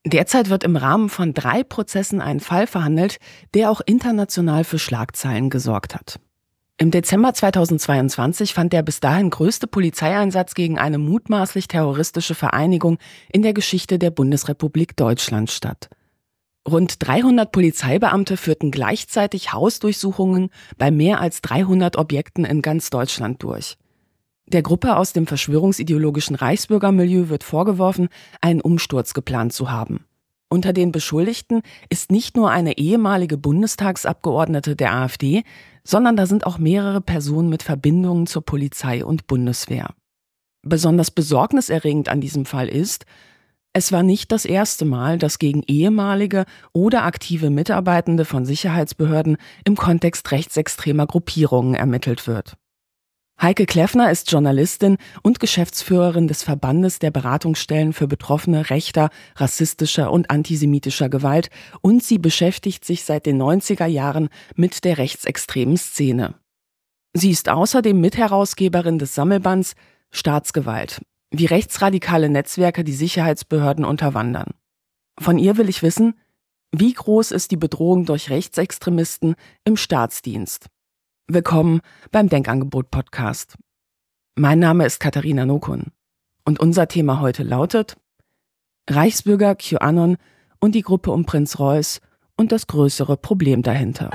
Derzeit wird im Rahmen von 3 Prozessen ein Fall verhandelt, der auch international für Schlagzeilen gesorgt hat. Im Dezember 2022 fand der bis dahin größte Polizeieinsatz gegen eine mutmaßlich terroristische Vereinigung in der Geschichte der Bundesrepublik Deutschland statt. Rund 300 Polizeibeamte führten gleichzeitig Hausdurchsuchungen bei mehr als 300 Objekten in ganz Deutschland durch. Der Gruppe aus dem verschwörungsideologischen Reichsbürgermilieu wird vorgeworfen, einen Umsturz geplant zu haben. Unter den Beschuldigten ist nicht nur eine ehemalige Bundestagsabgeordnete der AfD, sondern da sind auch mehrere Personen mit Verbindungen zur Polizei und Bundeswehr. Besonders besorgniserregend an diesem Fall ist, es war nicht das erste Mal, dass gegen ehemalige oder aktive Mitarbeitende von Sicherheitsbehörden im Kontext rechtsextremer Gruppierungen ermittelt wird. Heike Kleffner ist Journalistin und Geschäftsführerin des Verbandes der Beratungsstellen für Betroffene rechter, rassistischer und antisemitischer Gewalt und sie beschäftigt sich seit den 90er Jahren mit der rechtsextremen Szene. Sie ist außerdem Mitherausgeberin des Sammelbands Staatsgewalt, wie rechtsradikale Netzwerke die Sicherheitsbehörden unterwandern. Von ihr will ich wissen, wie groß ist die Bedrohung durch Rechtsextremisten im Staatsdienst? Willkommen beim Denkangebot-Podcast. Mein Name ist Katharina Nokun und unser Thema heute lautet Reichsbürger, QAnon und die Gruppe um Prinz Reuß und das größere Problem dahinter.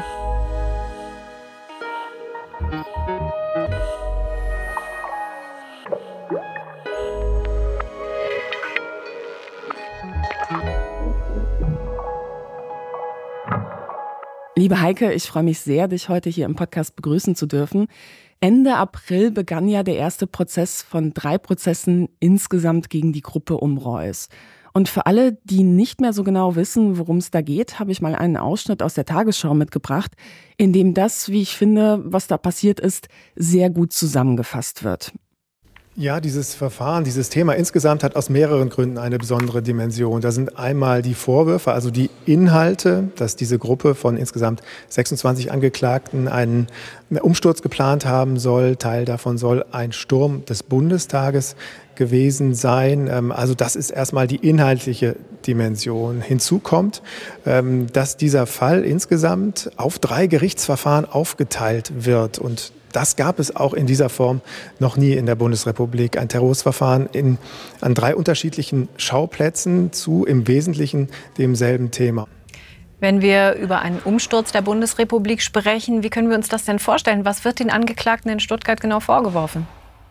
Liebe Heike, ich freue mich sehr, dich heute hier im Podcast begrüßen zu dürfen. Ende April begann ja der erste Prozess von 3 Prozessen insgesamt gegen die Gruppe um Reuß. Und für alle, die nicht mehr so genau wissen, worum es da geht, habe ich mal einen Ausschnitt aus der Tagesschau mitgebracht, in dem das, wie ich finde, was da passiert ist, sehr gut zusammengefasst wird. Ja, dieses Verfahren, dieses Thema insgesamt hat aus mehreren Gründen eine besondere Dimension. Da sind einmal die Vorwürfe, also die Inhalte, dass diese Gruppe von insgesamt 26 Angeklagten einen Umsturz geplant haben soll. Teil davon soll ein Sturm des Bundestages gewesen sein. Also das ist erstmal die inhaltliche Dimension. Hinzu kommt, dass dieser Fall insgesamt auf 3 Gerichtsverfahren aufgeteilt wird und das gab es auch in dieser Form noch nie in der Bundesrepublik. Ein Terrorismusverfahren an 3 unterschiedlichen Schauplätzen zu im Wesentlichen demselben Thema. Wenn wir über einen Umsturz der Bundesrepublik sprechen, wie können wir uns das denn vorstellen? Was wird den Angeklagten in Stuttgart genau vorgeworfen?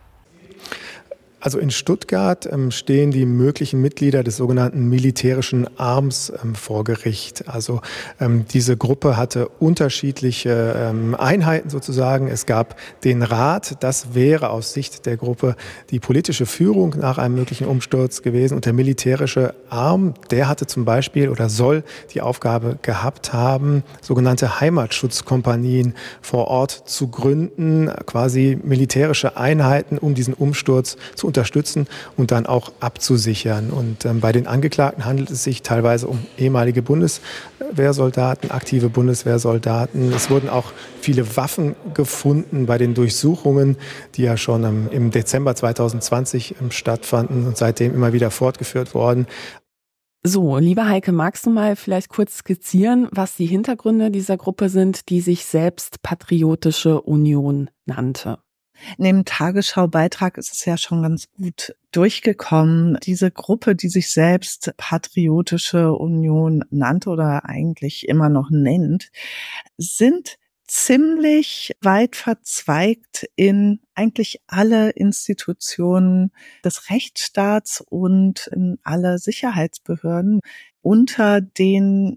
Also in Stuttgart stehen die möglichen Mitglieder des sogenannten militärischen Arms vor Gericht. Also diese Gruppe hatte unterschiedliche Einheiten sozusagen. Es gab den Rat, das wäre aus Sicht der Gruppe die politische Führung nach einem möglichen Umsturz gewesen. Und der militärische Arm, der hatte zum Beispiel oder soll die Aufgabe gehabt haben, sogenannte Heimatschutzkompanien vor Ort zu gründen, quasi militärische Einheiten, um diesen Umsturz zu unterstützen und dann auch abzusichern. Und bei den Angeklagten handelt es sich teilweise um ehemalige Bundeswehrsoldaten, aktive Bundeswehrsoldaten. Es wurden auch viele Waffen gefunden bei den Durchsuchungen, die ja schon im Dezember 2020 stattfanden und seitdem immer wieder fortgeführt worden. So, liebe Heike, magst du mal vielleicht kurz skizzieren, was die Hintergründe dieser Gruppe sind, die sich selbst Patriotische Union nannte? In dem Tagesschau-Beitrag ist es ja schon ganz gut durchgekommen. Diese Gruppe, die sich selbst Patriotische Union nannte oder eigentlich immer noch nennt, sind ziemlich weit verzweigt in eigentlich alle Institutionen des Rechtsstaats und in alle Sicherheitsbehörden. Unter den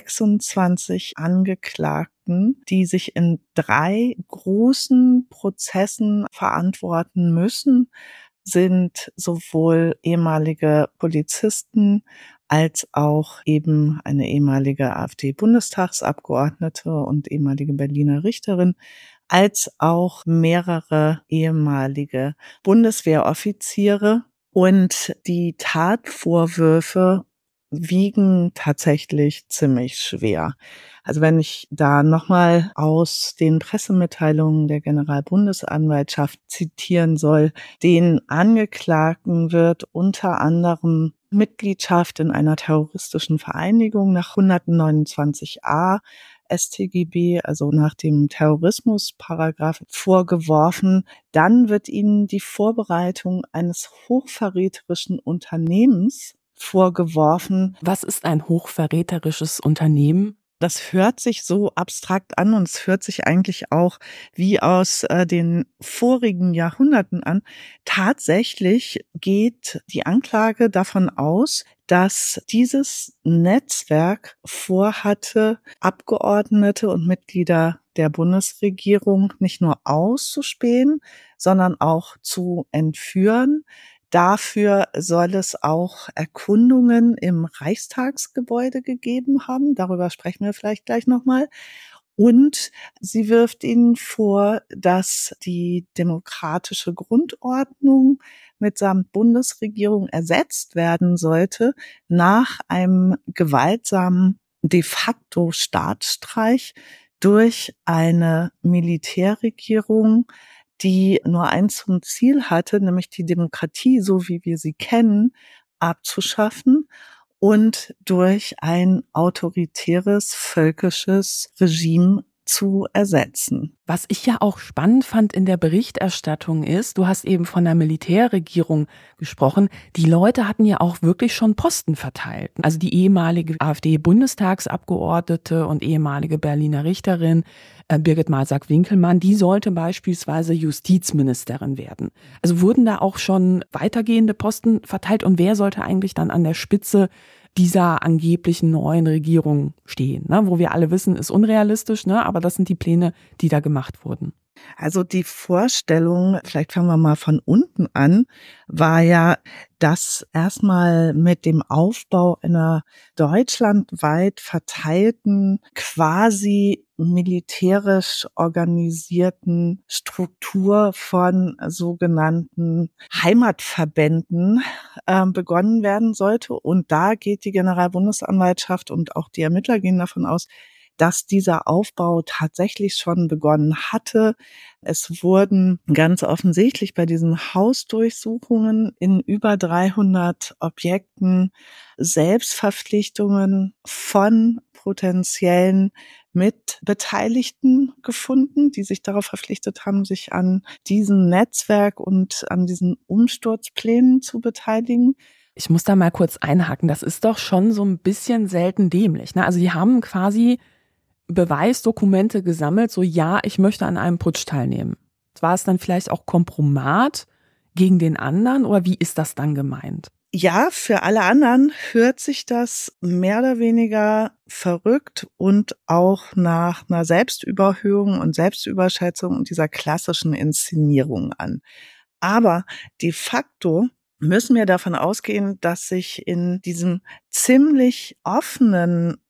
26 Angeklagten, die sich in 3 großen Prozessen verantworten müssen, sind sowohl ehemalige Polizisten als auch eben eine ehemalige AfD-Bundestagsabgeordnete und ehemalige Berliner Richterin, als auch mehrere ehemalige Bundeswehroffiziere. Und die Tatvorwürfe wiegen tatsächlich ziemlich schwer. Also wenn ich da nochmal aus den Pressemitteilungen der Generalbundesanwaltschaft zitieren soll, den Angeklagten wird unter anderem Mitgliedschaft in einer terroristischen Vereinigung nach 129a StGB, also nach dem Terrorismusparagraph, vorgeworfen. Dann wird ihnen die Vorbereitung eines hochverräterischen Unternehmens vorgeworfen. Was ist ein hochverräterisches Unternehmen? Das hört sich so abstrakt an und es hört sich eigentlich auch wie aus den vorigen Jahrhunderten an. Tatsächlich geht die Anklage davon aus, dass dieses Netzwerk vorhatte, Abgeordnete und Mitglieder der Bundesregierung nicht nur auszuspähen, sondern auch zu entführen. Dafür soll es auch Erkundungen im Reichstagsgebäude gegeben haben. Darüber sprechen wir vielleicht gleich nochmal. Und sie wirft ihnen vor, dass die demokratische Grundordnung mitsamt Bundesregierung ersetzt werden sollte nach einem gewaltsamen de facto Staatsstreich durch eine Militärregierung, die nur eins zum Ziel hatte, nämlich die Demokratie, so wie wir sie kennen, abzuschaffen und durch ein autoritäres, völkisches Regime zu ersetzen. Was ich ja auch spannend fand in der Berichterstattung ist, du hast eben von der Militärregierung gesprochen, die Leute hatten ja auch wirklich schon Posten verteilt. Also die ehemalige AfD-Bundestagsabgeordnete und ehemalige Berliner Richterin Birgit Malsack-Winkelmann, die sollte beispielsweise Justizministerin werden. Also wurden da auch schon weitergehende Posten verteilt und wer sollte eigentlich dann an der Spitze dieser angeblichen neuen Regierung stehen, ne? Wo wir alle wissen, ist unrealistisch, ne? Aber das sind die Pläne, die da gemacht wurden. Also die Vorstellung, vielleicht fangen wir mal von unten an, war ja, dass erstmal mit dem Aufbau einer deutschlandweit verteilten, quasi militärisch organisierten Struktur von sogenannten Heimatverbänden begonnen werden sollte. Und da geht die Generalbundesanwaltschaft und auch die Ermittler gehen davon aus, dass dieser Aufbau tatsächlich schon begonnen hatte. Es wurden ganz offensichtlich bei diesen Hausdurchsuchungen in über 300 Objekten Selbstverpflichtungen von potenziellen Mitbeteiligten gefunden, die sich darauf verpflichtet haben, sich an diesem Netzwerk und an diesen Umsturzplänen zu beteiligen. Ich muss da mal kurz einhaken. Das ist doch schon so ein bisschen selten dämlich, ne? Also die haben quasi Beweisdokumente gesammelt, so ja, ich möchte an einem Putsch teilnehmen. War es dann vielleicht auch Kompromat gegen den anderen oder wie ist das dann gemeint? Ja, für alle anderen hört sich das mehr oder weniger verrückt und auch nach einer Selbstüberhöhung und Selbstüberschätzung und dieser klassischen Inszenierung an. Aber de facto müssen wir davon ausgehen, dass sich in diesem ziemlich offenen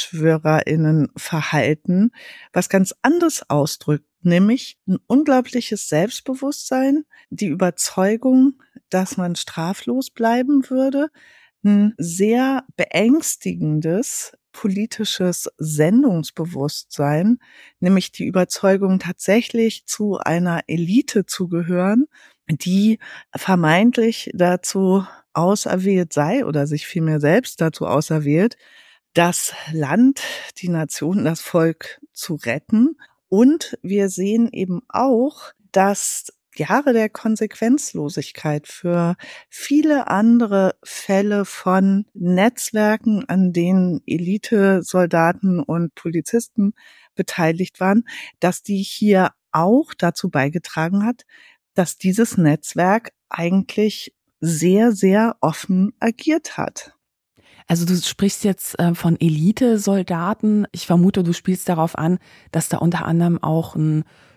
VerschwörerInnenverhalten was ganz anderes ausdrückt, nämlich ein unglaubliches Selbstbewusstsein, die Überzeugung, dass man straflos bleiben würde, ein sehr beängstigendes politisches Sendungsbewusstsein, nämlich die Überzeugung, tatsächlich zu einer Elite zu gehören, die vermeintlich dazu auserwählt sei oder sich vielmehr selbst dazu auserwählt, das Land, die Nation, das Volk zu retten. Und wir sehen eben auch, dass Jahre der Konsequenzlosigkeit für viele andere Fälle von Netzwerken, an denen Elitesoldaten und Polizisten beteiligt waren, dass die hier auch dazu beigetragen hat, dass dieses Netzwerk eigentlich sehr, sehr offen agiert hat. Also du sprichst jetzt von Elitesoldaten. Ich vermute, du spielst darauf an, dass da unter anderem auch ein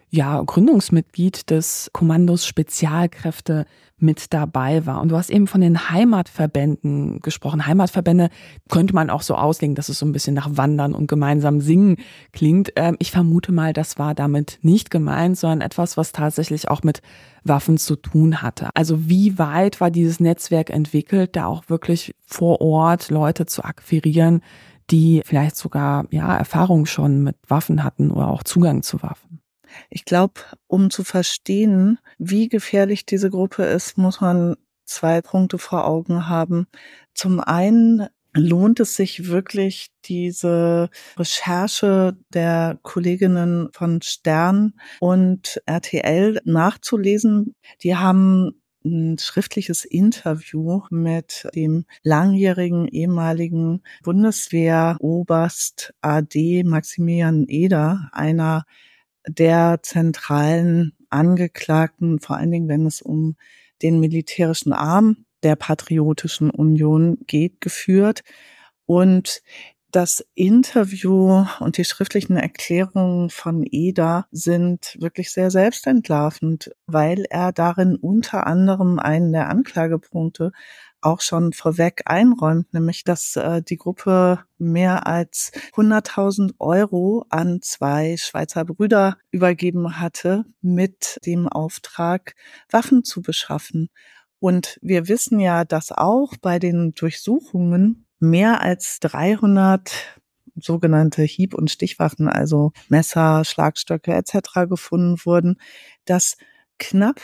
Gründungsmitglied des Kommandos Spezialkräfte mit dabei war. Und du hast eben von den Heimatverbänden gesprochen. Heimatverbände könnte man auch so auslegen, dass es so ein bisschen nach Wandern und gemeinsam Singen klingt. Ich vermute mal, das war damit nicht gemeint, sondern etwas, was tatsächlich auch mit Waffen zu tun hatte. Also wie weit war dieses Netzwerk entwickelt, da auch wirklich vor Ort Leute zu akquirieren, die vielleicht sogar Erfahrung schon mit Waffen hatten oder auch Zugang zu Waffen? Ich glaube, um zu verstehen, wie gefährlich diese Gruppe ist, muss man 2 Punkte vor Augen haben. Zum einen lohnt es sich wirklich, diese Recherche der Kolleginnen von Stern und RTL nachzulesen. Die haben ein schriftliches Interview mit dem langjährigen ehemaligen Bundeswehroberst AD Maximilian Eder, einer der zentralen Angeklagten, vor allen Dingen, wenn es um den militärischen Arm der Patriotischen Union geht, geführt. Und das Interview und die schriftlichen Erklärungen von Eder sind wirklich sehr selbstentlarvend, weil er darin unter anderem einen der Anklagepunkte auch schon vorweg einräumt, nämlich dass die Gruppe mehr als 100.000 € an 2 Schweizer Brüder übergeben hatte, mit dem Auftrag, Waffen zu beschaffen. Und wir wissen ja, dass auch bei den Durchsuchungen mehr als 300 sogenannte Hieb- und Stichwaffen, also Messer, Schlagstöcke etc. gefunden wurden, dass knapp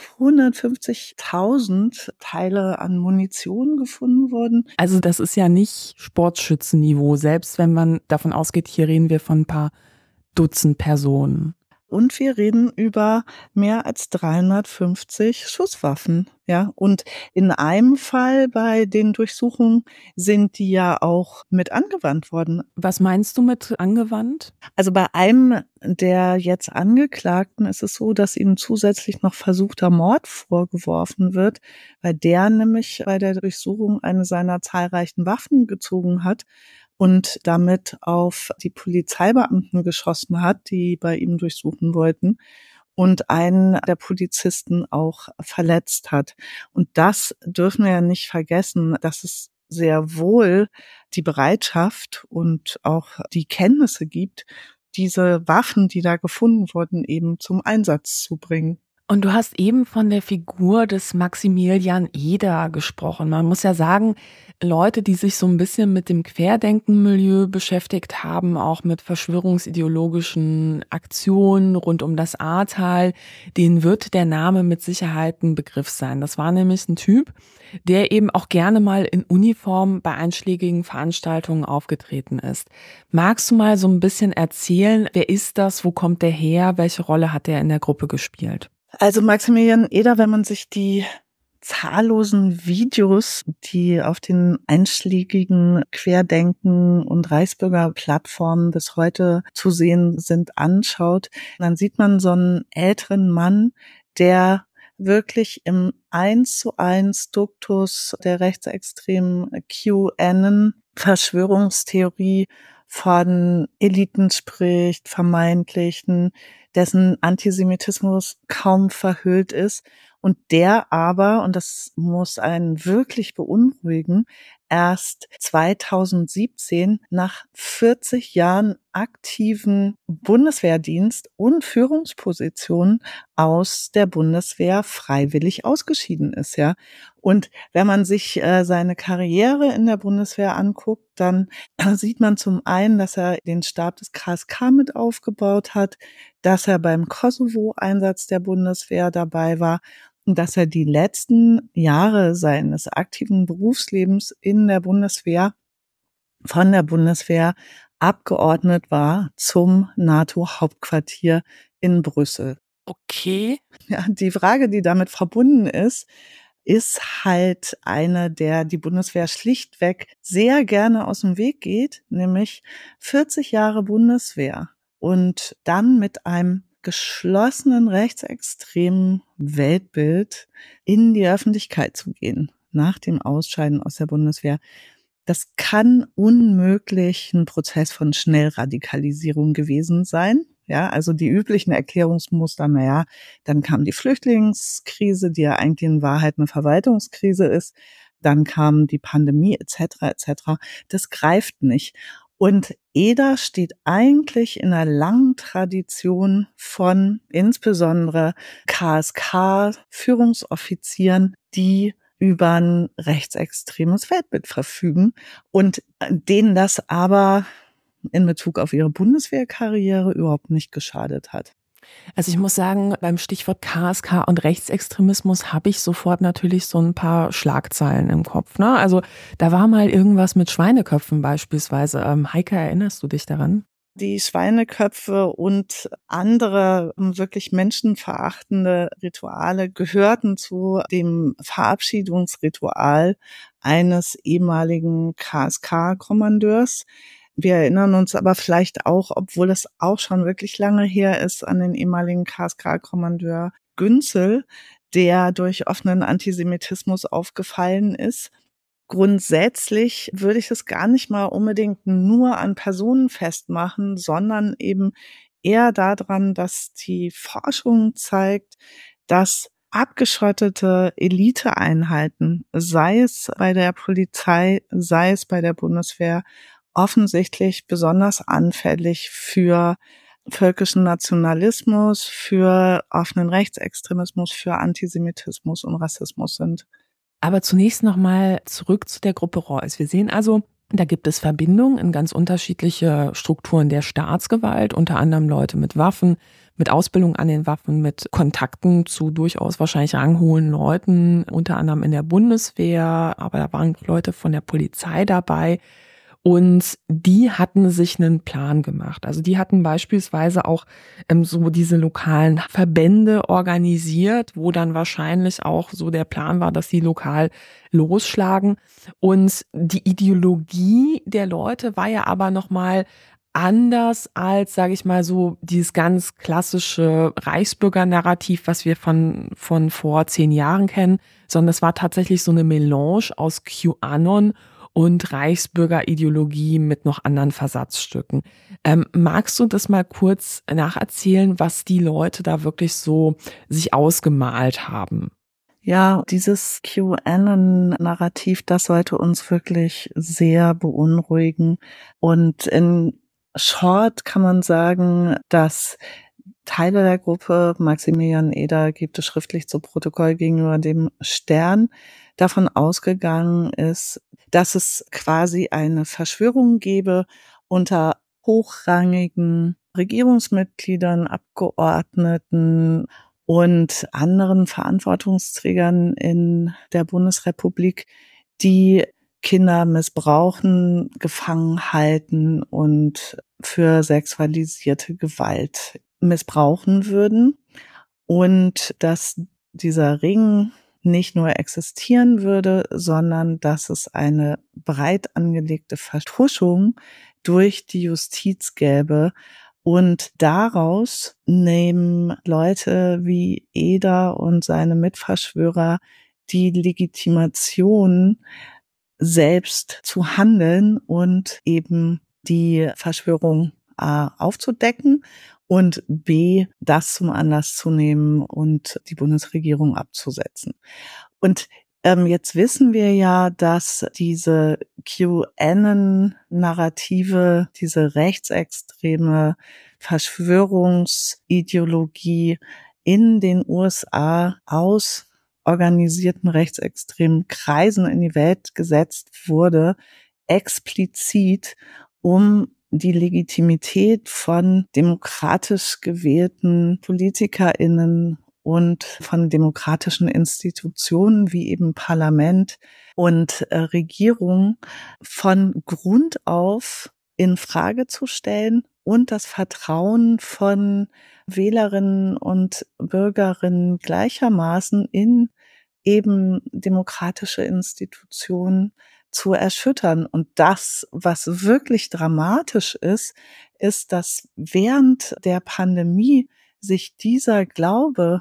150.000 Teile an Munition gefunden wurden. Also das ist ja nicht Sportschützenniveau, selbst wenn man davon ausgeht, hier reden wir von ein paar Dutzend Personen. Und wir reden über mehr als 350 Schusswaffen, ja. Und in einem Fall bei den Durchsuchungen sind die ja auch mit angewandt worden. Was meinst du mit angewandt? Also bei einem der jetzt Angeklagten ist es so, dass ihm zusätzlich noch versuchter Mord vorgeworfen wird, weil der nämlich bei der Durchsuchung eine seiner zahlreichen Waffen gezogen hat und damit auf die Polizeibeamten geschossen hat, die bei ihm durchsuchen wollten, und einen der Polizisten auch verletzt hat. Und das dürfen wir ja nicht vergessen, dass es sehr wohl die Bereitschaft und auch die Kenntnisse gibt, diese Waffen, die da gefunden wurden, eben zum Einsatz zu bringen. Und du hast eben von der Figur des Maximilian Eder gesprochen. Man muss ja sagen, Leute, die sich so ein bisschen mit dem Querdenkenmilieu beschäftigt haben, auch mit verschwörungsideologischen Aktionen rund um das Ahrtal, denen wird der Name mit Sicherheit ein Begriff sein. Das war nämlich ein Typ, der eben auch gerne mal in Uniform bei einschlägigen Veranstaltungen aufgetreten ist. Magst du mal so ein bisschen erzählen, wer ist das, wo kommt der her, welche Rolle hat er in der Gruppe gespielt? Also Maximilian Eder, wenn man sich die zahllosen Videos, die auf den einschlägigen Querdenken- und Reichsbürgerplattformen bis heute zu sehen sind, anschaut, dann sieht man so einen älteren Mann, der wirklich im 1:1 Duktus der rechtsextremen QAnon-Verschwörungstheorie von Eliten spricht, vermeintlichen, dessen Antisemitismus kaum verhüllt ist und der aber, und das muss einen wirklich beunruhigen, erst 2017 nach 40 Jahren aktiven Bundeswehrdienst und Führungspositionen aus der Bundeswehr freiwillig ausgeschieden ist, ja. Und wenn man sich seine Karriere in der Bundeswehr anguckt, dann sieht man zum einen, dass er den Stab des KSK mit aufgebaut hat, dass er beim Kosovo-Einsatz der Bundeswehr dabei war und dass er die letzten Jahre seines aktiven Berufslebens in der Bundeswehr, von der Bundeswehr abgeordnet war zum NATO-Hauptquartier in Brüssel. Okay. Ja, die Frage, die damit verbunden ist halt eine, der die Bundeswehr schlichtweg sehr gerne aus dem Weg geht, nämlich 40 Jahre Bundeswehr und dann mit einem geschlossenen rechtsextremen Weltbild in die Öffentlichkeit zu gehen, nach dem Ausscheiden aus der Bundeswehr. Das kann unmöglich ein Prozess von Schnellradikalisierung gewesen sein. Ja, also die üblichen Erklärungsmuster, naja, dann kam die Flüchtlingskrise, die ja eigentlich in Wahrheit eine Verwaltungskrise ist. Dann kam die Pandemie etc. etc. Das greift nicht. Und Eder steht eigentlich in einer langen Tradition von insbesondere KSK-Führungsoffizieren, die über ein rechtsextremes Weltbild verfügen und denen das aber in Bezug auf ihre Bundeswehrkarriere überhaupt nicht geschadet hat. Also ich muss sagen, beim Stichwort KSK und Rechtsextremismus habe ich sofort natürlich so ein paar Schlagzeilen im Kopf. Ne? Also da war mal irgendwas mit Schweineköpfen beispielsweise. Heike, erinnerst du dich daran? Die Schweineköpfe und andere wirklich menschenverachtende Rituale gehörten zu dem Verabschiedungsritual eines ehemaligen KSK-Kommandeurs. Wir erinnern uns aber vielleicht auch, obwohl es auch schon wirklich lange her ist, an den ehemaligen KSK-Kommandeur Günzel, der durch offenen Antisemitismus aufgefallen ist. Grundsätzlich würde ich es gar nicht mal unbedingt nur an Personen festmachen, sondern eben eher daran, dass die Forschung zeigt, dass abgeschottete Eliteeinheiten, sei es bei der Polizei, sei es bei der Bundeswehr, offensichtlich besonders anfällig für völkischen Nationalismus, für offenen Rechtsextremismus, für Antisemitismus und Rassismus sind. Aber zunächst nochmal zurück zu der Gruppe Reuß. Wir sehen also, da gibt es Verbindungen in ganz unterschiedliche Strukturen der Staatsgewalt, unter anderem Leute mit Waffen, mit Ausbildung an den Waffen, mit Kontakten zu durchaus wahrscheinlich ranghohen Leuten, unter anderem in der Bundeswehr, aber da waren Leute von der Polizei dabei. Und die hatten sich einen Plan gemacht. Also die hatten beispielsweise auch so diese lokalen Verbände organisiert, wo dann wahrscheinlich auch so der Plan war, dass sie lokal losschlagen. Und die Ideologie der Leute war ja aber nochmal anders als, sage ich mal so, dieses ganz klassische Reichsbürger-Narrativ, was wir von vor 10 Jahren kennen, sondern es war tatsächlich so eine Melange aus QAnon und Reichsbürgerideologie mit noch anderen Versatzstücken. Magst du das mal kurz nacherzählen, was die Leute da wirklich so sich ausgemalt haben? Ja, dieses QAnon-Narrativ, das sollte uns wirklich sehr beunruhigen. Und in Short kann man sagen, dass Teile der Gruppe, Maximilian Eder gibt es schriftlich zu Protokoll gegenüber dem Stern, davon ausgegangen ist, dass es quasi eine Verschwörung gäbe unter hochrangigen Regierungsmitgliedern, Abgeordneten und anderen Verantwortungsträgern in der Bundesrepublik, die Kinder missbrauchen, gefangen halten und für sexualisierte Gewalt missbrauchen würden und dass dieser Ring nicht nur existieren würde, sondern dass es eine breit angelegte Vertuschung durch die Justiz gäbe. Und daraus nehmen Leute wie Eder und seine Mitverschwörer die Legitimation, selbst zu handeln und eben die Verschwörung aufzudecken und B, das zum Anlass zu nehmen und die Bundesregierung abzusetzen. Und jetzt wissen wir ja, dass diese QAnon-Narrative, diese rechtsextreme Verschwörungsideologie in den USA aus organisierten rechtsextremen Kreisen in die Welt gesetzt wurde, explizit, um die Legitimität von demokratisch gewählten PolitikerInnen und von demokratischen Institutionen wie eben Parlament und Regierung von Grund auf in Frage zu stellen und das Vertrauen von Wählerinnen und Bürgerinnen gleichermaßen in eben demokratische Institutionen zu erschüttern. Und das, was wirklich dramatisch ist, ist, dass während der Pandemie sich dieser Glaube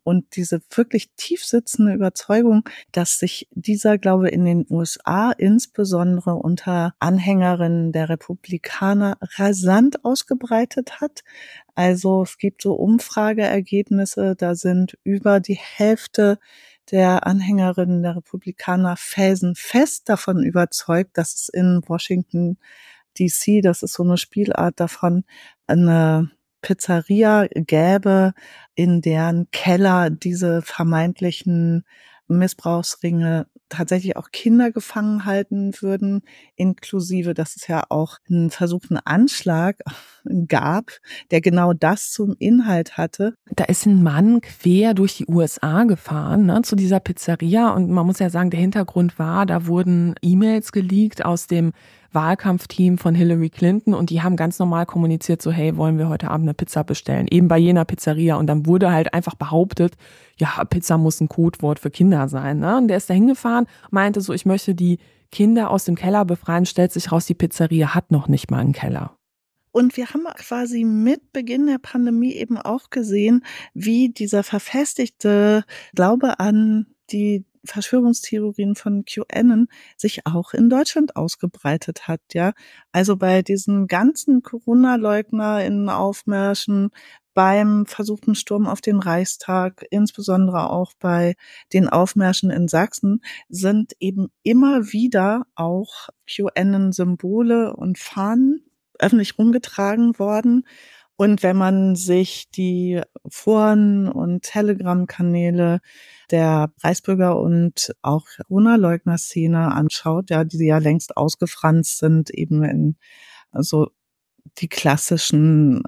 und diese wirklich tief sitzende Überzeugung, dass sich dieser Glaube in den USA insbesondere unter Anhängerinnen der Republikaner rasant ausgebreitet hat. Also es gibt so Umfrageergebnisse, da sind über die Hälfte der Anhängerinnen der Republikaner felsenfest davon überzeugt, dass es in Washington DC, das ist so eine Spielart davon, eine Pizzeria gäbe, in deren Keller diese vermeintlichen Missbrauchsringe tatsächlich auch Kinder gefangen halten würden, inklusive, dass es ja auch einen versuchten Anschlag gab, der genau das zum Inhalt hatte. Da ist ein Mann quer durch die USA gefahren, ne, zu dieser Pizzeria, und man muss ja sagen, der Hintergrund war, da wurden E-Mails geleakt aus dem Wahlkampfteam von Hillary Clinton und die haben ganz normal kommuniziert, so hey, wollen wir heute Abend eine Pizza bestellen, eben bei jener Pizzeria, und dann wurde halt einfach behauptet, ja, Pizza muss ein Codewort für Kinder sein, ne? Und der ist da hingefahren, meinte so, ich möchte die Kinder aus dem Keller befreien, stellt sich raus, die Pizzeria hat noch nicht mal einen Keller. Und wir haben quasi mit Beginn der Pandemie eben auch gesehen, wie dieser verfestigte Glaube an die Verschwörungstheorien von QAnon sich auch in Deutschland ausgebreitet hat, ja. Also bei diesen ganzen Corona-LeugnerInnen-Aufmärschen, beim versuchten Sturm auf den Reichstag, insbesondere auch bei den Aufmärschen in Sachsen, sind eben immer wieder auch QAnon-Symbole und Fahnen öffentlich rumgetragen worden. Und wenn man sich die Foren und Telegram-Kanäle der Reichsbürger und auch Corona-Leugner-Szene anschaut, ja, die ja längst ausgefranst sind, eben in so die klassischen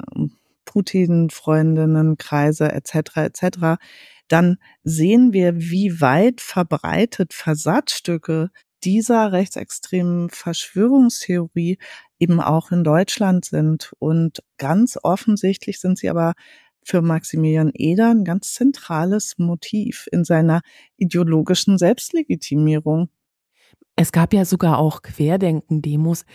Putin-Freundinnen-Kreise etc., dann sehen wir, wie weit verbreitet Versatzstücke dieser rechtsextremen Verschwörungstheorie eben auch in Deutschland sind. Und ganz offensichtlich sind sie aber für Maximilian Eder ein ganz zentrales Motiv in seiner ideologischen Selbstlegitimierung. Es gab ja sogar auch Querdenken-Demos.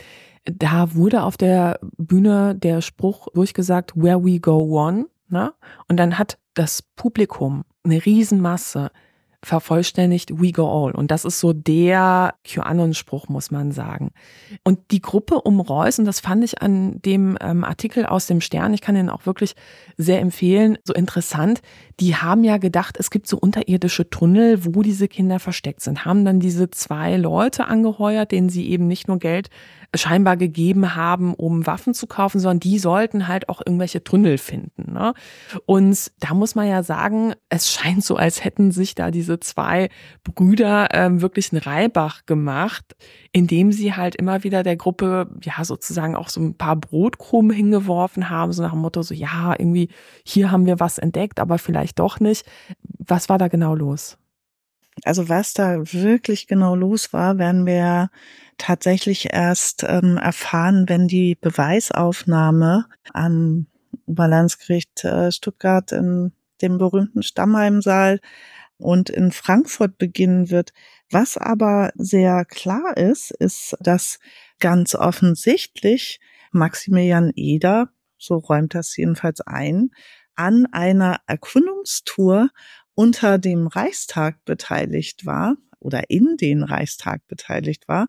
Da wurde auf der Bühne der Spruch durchgesagt, where we go one, ne? Und dann hat das Publikum, eine Riesenmasse, vervollständigt We Go All. Und das ist so der QAnon-Spruch, muss man sagen. Und die Gruppe um Reuss, und das fand ich an dem Artikel aus dem Stern, ich kann den auch wirklich sehr empfehlen, so interessant, die haben ja gedacht, es gibt so unterirdische Tunnel, wo diese Kinder versteckt sind, haben dann diese 2 Leute angeheuert, denen sie eben nicht nur Geld scheinbar gegeben haben, um Waffen zu kaufen, sondern die sollten halt auch irgendwelche Tunnel finden, ne? Und da muss man ja sagen, es scheint so, als hätten sich da diese 2 Brüder wirklich einen Reibach gemacht, indem sie halt immer wieder der Gruppe ja sozusagen auch so ein paar Brotkrumen hingeworfen haben, so nach dem Motto so, ja, irgendwie hier haben wir was entdeckt, aber vielleicht doch nicht. Was war da genau los? Also was da wirklich genau los war, werden wir tatsächlich erst erfahren, wenn die Beweisaufnahme am Oberlandesgericht Stuttgart in dem berühmten Stammheimsaal und in Frankfurt beginnen wird. Was aber sehr klar ist, ist, dass ganz offensichtlich Maximilian Eder, so räumt das jedenfalls ein, an einer Erkundungstour unter dem Reichstag beteiligt war oder in den Reichstag beteiligt war,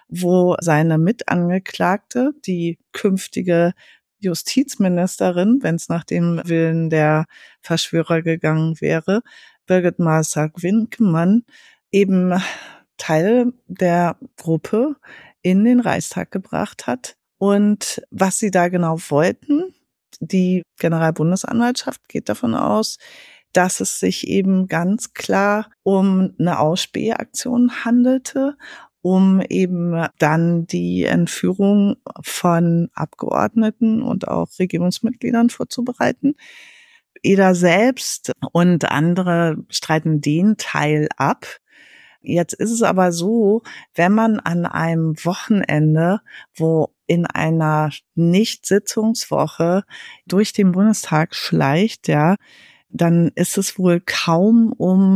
wo seine Mitangeklagte, die künftige Justizministerin, wenn es nach dem Willen der Verschwörer gegangen wäre, Birgit Maas-Winkemann, eben Teil der Gruppe in den Reichstag gebracht hat. Und was sie da genau wollten, die Generalbundesanwaltschaft geht davon aus, dass es sich eben ganz klar um eine Ausspähaktion handelte, um eben dann die Entführung von Abgeordneten und auch Regierungsmitgliedern vorzubereiten. Eder selbst und andere streiten den Teil ab. Jetzt ist es aber so, wenn man an einem Wochenende, wo in einer Nicht-Sitzungswoche durch den Bundestag schleicht, ja, dann ist es wohl kaum,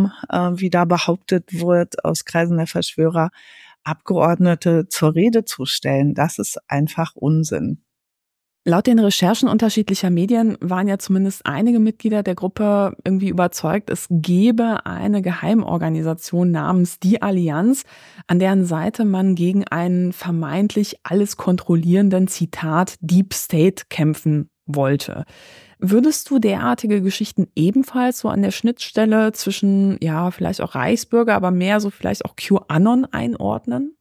wie da behauptet wird, aus Kreisen der Verschwörer, Abgeordnete zur Rede zu stellen. Das ist einfach Unsinn. Laut den Recherchen unterschiedlicher Medien waren ja zumindest einige Mitglieder der Gruppe irgendwie überzeugt, es gebe eine Geheimorganisation namens Die Allianz, an deren Seite man gegen einen vermeintlich alles kontrollierenden, Zitat, Deep State kämpfen wollte. Würdest du derartige Geschichten ebenfalls so an der Schnittstelle zwischen, ja, vielleicht auch Reichsbürger, aber mehr so vielleicht auch QAnon einordnen?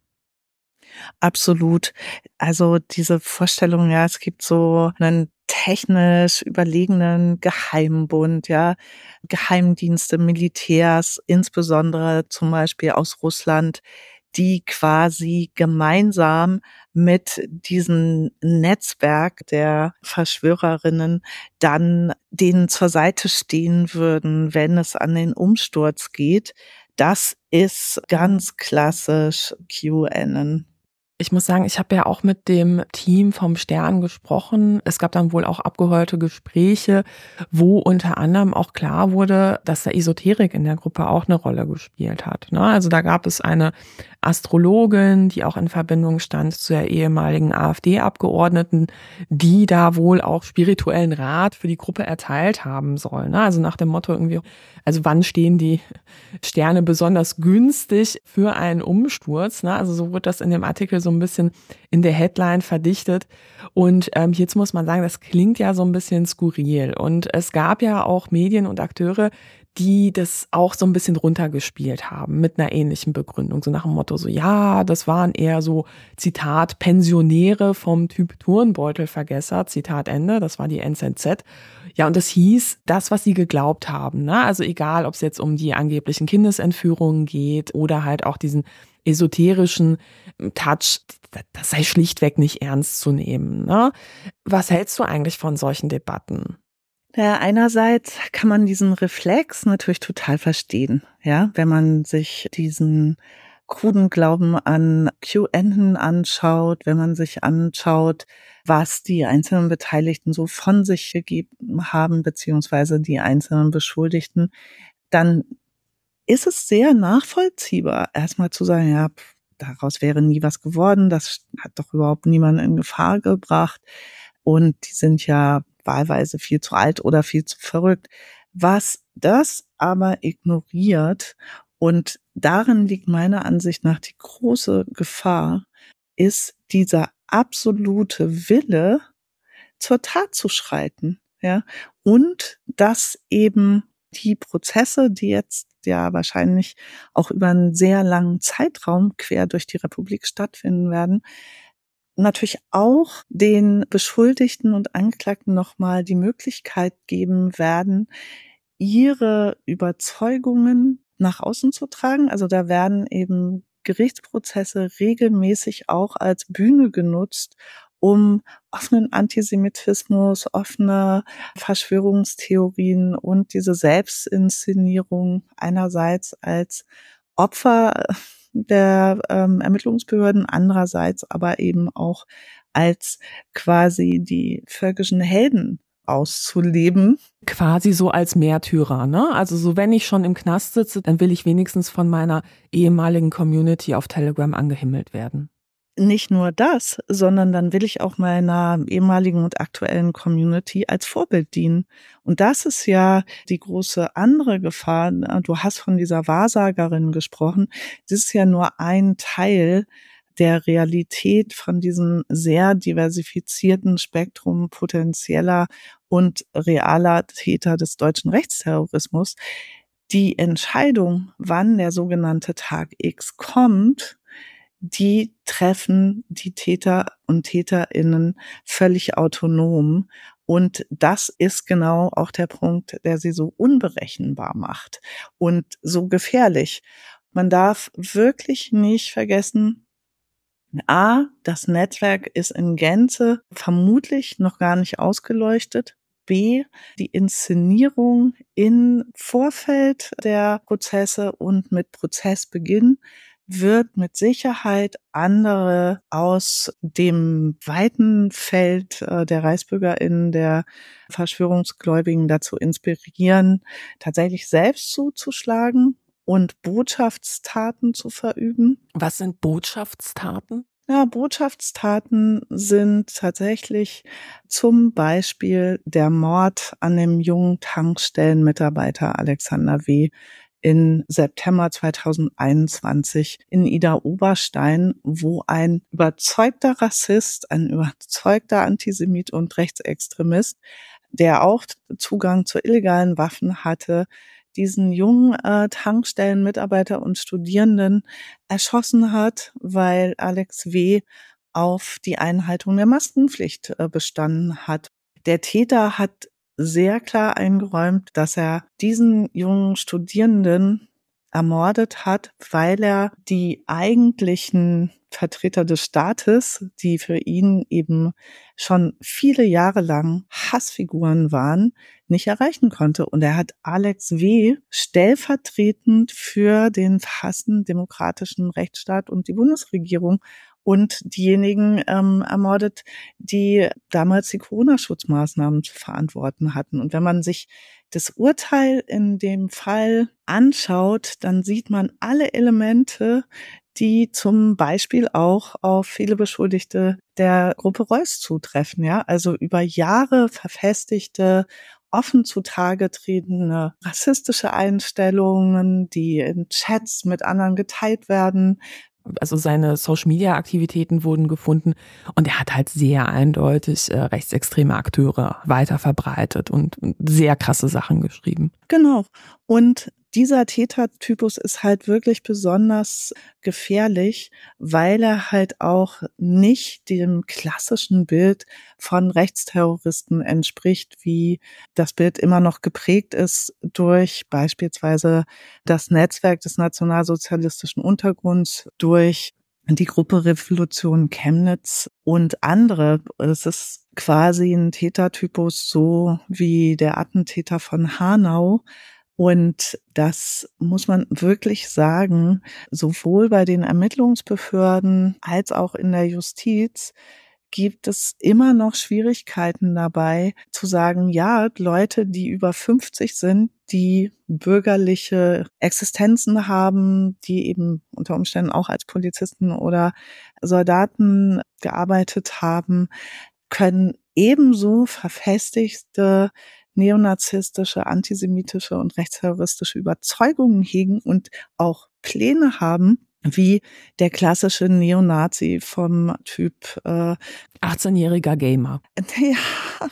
Absolut. Also diese Vorstellung, ja, es gibt so einen technisch überlegenen Geheimbund, ja, Geheimdienste, Militärs, insbesondere zum Beispiel aus Russland, die quasi gemeinsam mit diesem Netzwerk der Verschwörerinnen dann denen zur Seite stehen würden, wenn es an den Umsturz geht. Das ist ganz klassisch QAnon. Ich muss sagen, ich habe ja auch mit dem Team vom Stern gesprochen. Es gab dann wohl auch abgehörte Gespräche, wo unter anderem auch klar wurde, dass der Esoterik in der Gruppe auch eine Rolle gespielt hat. Also da gab es eine Astrologin, die auch in Verbindung stand zu der ehemaligen AfD-Abgeordneten, die da wohl auch spirituellen Rat für die Gruppe erteilt haben soll. Also nach dem Motto irgendwie, also wann stehen die Sterne besonders günstig für einen Umsturz? Also so wird das in dem Artikel so ein bisschen in der Headline verdichtet. Und jetzt muss man sagen, das klingt ja so ein bisschen skurril. Und es gab ja auch Medien und Akteure, die das auch so ein bisschen runtergespielt haben mit einer ähnlichen Begründung. So nach dem Motto so, ja, das waren eher so, Zitat, Pensionäre vom Typ Turnbeutelvergesser, Zitat Ende, das war die NZZ. Ja, und das hieß, das, was sie geglaubt haben. Also egal, ob es jetzt um die angeblichen Kindesentführungen geht oder halt auch diesen esoterischen Touch, das sei schlichtweg nicht ernst zu nehmen. Was hältst du eigentlich von solchen Debatten? Ja, einerseits kann man diesen Reflex natürlich total verstehen, ja, wenn man sich diesen kruden Glauben an QAnon anschaut, wenn man sich anschaut, was die einzelnen Beteiligten so von sich gegeben haben, beziehungsweise die einzelnen Beschuldigten, dann ist es sehr nachvollziehbar, erstmal zu sagen, ja, daraus wäre nie was geworden, das hat doch überhaupt niemanden in Gefahr gebracht und die sind ja wahlweise viel zu alt oder viel zu verrückt. Was das aber ignoriert, und darin liegt meiner Ansicht nach die große Gefahr, ist dieser absolute Wille, zur Tat zu schreiten, ja, und dass eben die Prozesse, die jetzt ja wahrscheinlich auch über einen sehr langen Zeitraum quer durch die Republik stattfinden werden, natürlich auch den Beschuldigten und Angeklagten nochmal die Möglichkeit geben werden, ihre Überzeugungen nach außen zu tragen. Also da werden eben Gerichtsprozesse regelmäßig auch als Bühne genutzt, um offenen Antisemitismus, offene Verschwörungstheorien und diese Selbstinszenierung einerseits als Opfer der Ermittlungsbehörden, andererseits aber eben auch als quasi die völkischen Helden auszuleben. Quasi so als Märtyrer, Also so, wenn ich schon im Knast sitze, dann will ich wenigstens von meiner ehemaligen Community auf Telegram angehimmelt werden. Nicht nur das, sondern dann will ich auch meiner ehemaligen und aktuellen Community als Vorbild dienen. Und das ist ja die große andere Gefahr. Du hast von dieser Wahrsagerin gesprochen. Das ist ja nur ein Teil der Realität von diesem sehr diversifizierten Spektrum potenzieller und realer Täter des deutschen Rechtsterrorismus. Die Entscheidung, wann der sogenannte Tag X kommt, die treffen die Täter und TäterInnen völlig autonom. Und das ist genau auch der Punkt, der sie so unberechenbar macht und so gefährlich. Man darf wirklich nicht vergessen, A, das Netzwerk ist in Gänze vermutlich noch gar nicht ausgeleuchtet. B, die Inszenierung im Vorfeld der Prozesse und mit Prozessbeginn wird mit Sicherheit andere aus dem weiten Feld der ReichsbürgerInnen, der Verschwörungsgläubigen dazu inspirieren, tatsächlich selbst zuzuschlagen und Botschaftstaten zu verüben. Was sind Botschaftstaten? Ja, Botschaftstaten sind tatsächlich zum Beispiel der Mord an dem jungen Tankstellenmitarbeiter Alexander W. in September 2021 in Idar-Oberstein, wo ein überzeugter Rassist, ein überzeugter Antisemit und Rechtsextremist, der auch Zugang zu illegalen Waffen hatte, diesen jungen Tankstellenmitarbeiter und Studierenden erschossen hat, weil Alex W. auf die Einhaltung der Maskenpflicht bestanden hat. Der Täter hat sehr klar eingeräumt, dass er diesen jungen Studierenden ermordet hat, weil er die eigentlichen Vertreter des Staates, die für ihn eben schon viele Jahre lang Hassfiguren waren, nicht erreichen konnte. Und er hat Alex W. stellvertretend für den verhassten demokratischen Rechtsstaat und die Bundesregierung und diejenigen ermordet, die damals die Corona-Schutzmaßnahmen zu verantworten hatten. Und wenn man sich das Urteil in dem Fall anschaut, dann sieht man alle Elemente, die zum Beispiel auch auf viele Beschuldigte der Gruppe Reuss zutreffen. Ja, also über Jahre verfestigte, offen zutage tretende rassistische Einstellungen, die in Chats mit anderen geteilt werden. Also seine Social-Media-Aktivitäten wurden gefunden und er hat halt sehr eindeutig rechtsextreme Akteure weiter verbreitet und sehr krasse Sachen geschrieben. Genau. Und dieser Tätertypus ist halt wirklich besonders gefährlich, weil er halt auch nicht dem klassischen Bild von Rechtsterroristen entspricht, wie das Bild immer noch geprägt ist durch beispielsweise das Netzwerk des nationalsozialistischen Untergrunds, durch die Gruppe Revolution Chemnitz und andere. Es ist quasi ein Tätertypus so wie der Attentäter von Hanau. Und das muss man wirklich sagen, sowohl bei den Ermittlungsbehörden als auch in der Justiz gibt es immer noch Schwierigkeiten dabei zu sagen, ja, Leute, die über 50 sind, die bürgerliche Existenzen haben, die eben unter Umständen auch als Polizisten oder Soldaten gearbeitet haben, können ebenso verfestigte neonazistische, antisemitische und rechtsterroristische Überzeugungen hegen und auch Pläne haben, wie der klassische Neonazi vom Typ 18-jähriger Gamer. Ja,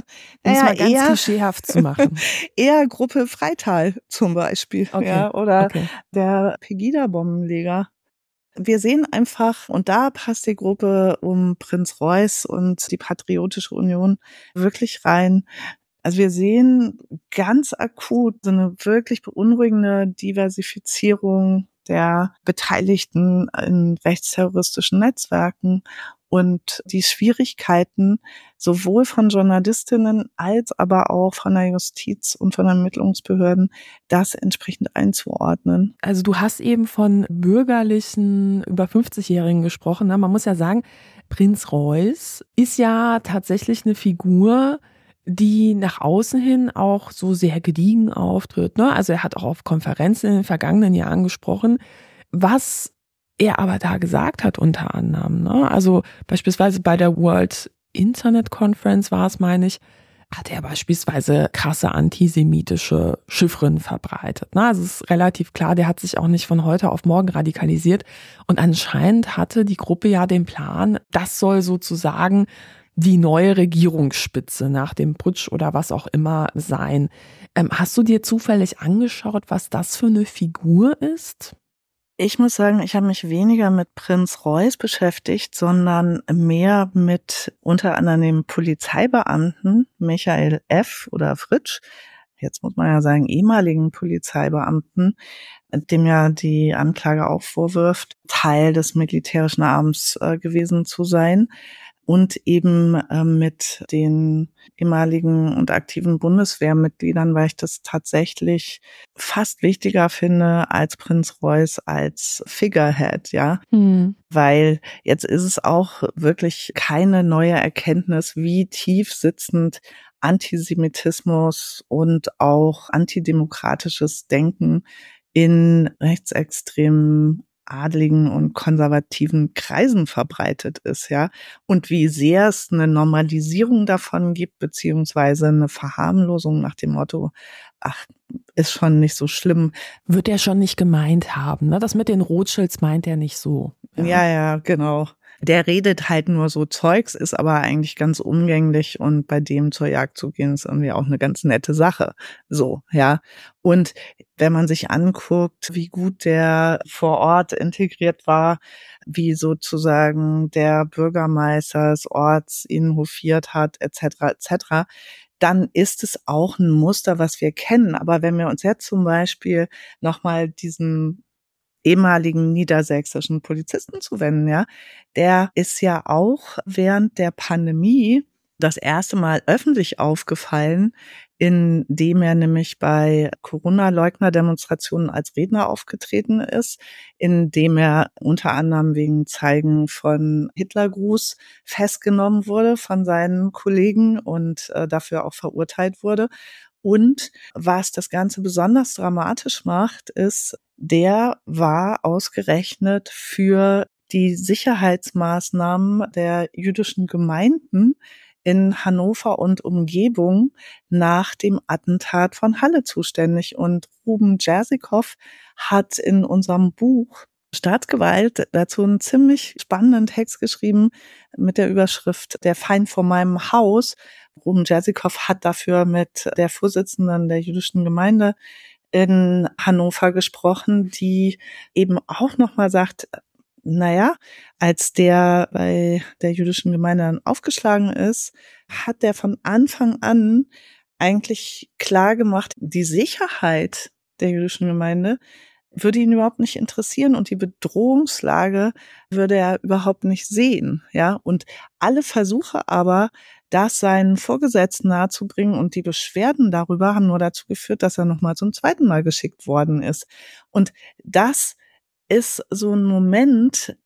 Um es mal ganz klischeehaft zu machen. Eher Gruppe Freital zum Beispiel, Okay. ja, oder okay. der Pegida-Bombenleger. Wir sehen einfach, und da passt die Gruppe um Prinz Reuß und die Patriotische Union wirklich rein. Also wir sehen ganz akut so eine wirklich beunruhigende Diversifizierung der Beteiligten in rechtsterroristischen Netzwerken und die Schwierigkeiten sowohl von Journalistinnen als aber auch von der Justiz und von Ermittlungsbehörden, das entsprechend einzuordnen. Also du hast eben von bürgerlichen, über 50-Jährigen gesprochen. Man muss ja sagen, Prinz Reuß ist ja tatsächlich eine Figur, die nach außen hin auch so sehr gediegen auftritt. Also er hat auch auf Konferenzen in den vergangenen Jahren gesprochen, was er aber da gesagt hat unter anderem. Also beispielsweise bei der World Internet Conference war es, meine ich, hat er beispielsweise krasse antisemitische Chiffren verbreitet. Also es ist relativ klar, der hat sich auch nicht von heute auf morgen radikalisiert. Und anscheinend hatte die Gruppe ja den Plan, das soll sozusagen die neue Regierungsspitze nach dem Putsch oder was auch immer sein. Hast du dir zufällig angeschaut, was das für eine Figur ist? Ich muss sagen, ich habe mich weniger mit Prinz Reuß beschäftigt, sondern mehr mit unter anderem dem Polizeibeamten Michael F. oder Fritsch. Jetzt muss man ja sagen, ehemaligen Polizeibeamten, dem ja die Anklage auch vorwirft, Teil des militärischen Arms gewesen zu sein. Und eben mit den ehemaligen und aktiven Bundeswehrmitgliedern, weil ich das tatsächlich fast wichtiger finde als Prinz Reuß als Figurehead, ja. Weil jetzt ist es auch wirklich keine neue Erkenntnis, wie tief sitzend Antisemitismus und auch antidemokratisches Denken in rechtsextremen adligen und konservativen Kreisen verbreitet ist, ja, und wie sehr es eine Normalisierung davon gibt, beziehungsweise eine Verharmlosung nach dem Motto, ach, ist schon nicht so schlimm. Wird er schon nicht gemeint haben, ne? Das mit den Rothschilds meint er nicht so. Ja, genau. Der redet halt nur so Zeugs, ist aber eigentlich ganz umgänglich und bei dem zur Jagd zu gehen, ist irgendwie auch eine ganz nette Sache. So, ja. Und wenn man sich anguckt, wie gut der vor Ort integriert war, wie sozusagen der Bürgermeister des Orts ihn hofiert hat, etc., dann ist es auch ein Muster, was wir kennen. Aber wenn wir uns jetzt zum Beispiel nochmal diesen ehemaligen niedersächsischen Polizisten zuwenden, ja, der ist ja auch während der Pandemie das erste Mal öffentlich aufgefallen, indem er nämlich bei Corona-Leugner-Demonstrationen als Redner aufgetreten ist, indem er unter anderem wegen Zeigen von Hitlergruß festgenommen wurde von seinen Kollegen und dafür auch verurteilt wurde. Und was das Ganze besonders dramatisch macht, ist, der war ausgerechnet für die Sicherheitsmaßnahmen der jüdischen Gemeinden in Hannover und Umgebung nach dem Attentat von Halle zuständig. Und Ruben Jersikow hat in unserem Buch Staatsgewalt dazu einen ziemlich spannenden Text geschrieben mit der Überschrift Der Feind vor meinem Haus. Ruben Jersikow hat dafür mit der Vorsitzenden der jüdischen Gemeinde in Hannover gesprochen, die eben auch nochmal sagt, naja, als der bei der jüdischen Gemeinde dann aufgeschlagen ist, hat der von Anfang an eigentlich klar gemacht, die Sicherheit der jüdischen Gemeinde würde ihn überhaupt nicht interessieren und die Bedrohungslage würde er überhaupt nicht sehen, ja. Und alle Versuche aber, das seinen Vorgesetzten nahezubringen und die Beschwerden darüber haben nur dazu geführt, dass er nochmal zum zweiten Mal geschickt worden ist. Und das ist so ein Moment,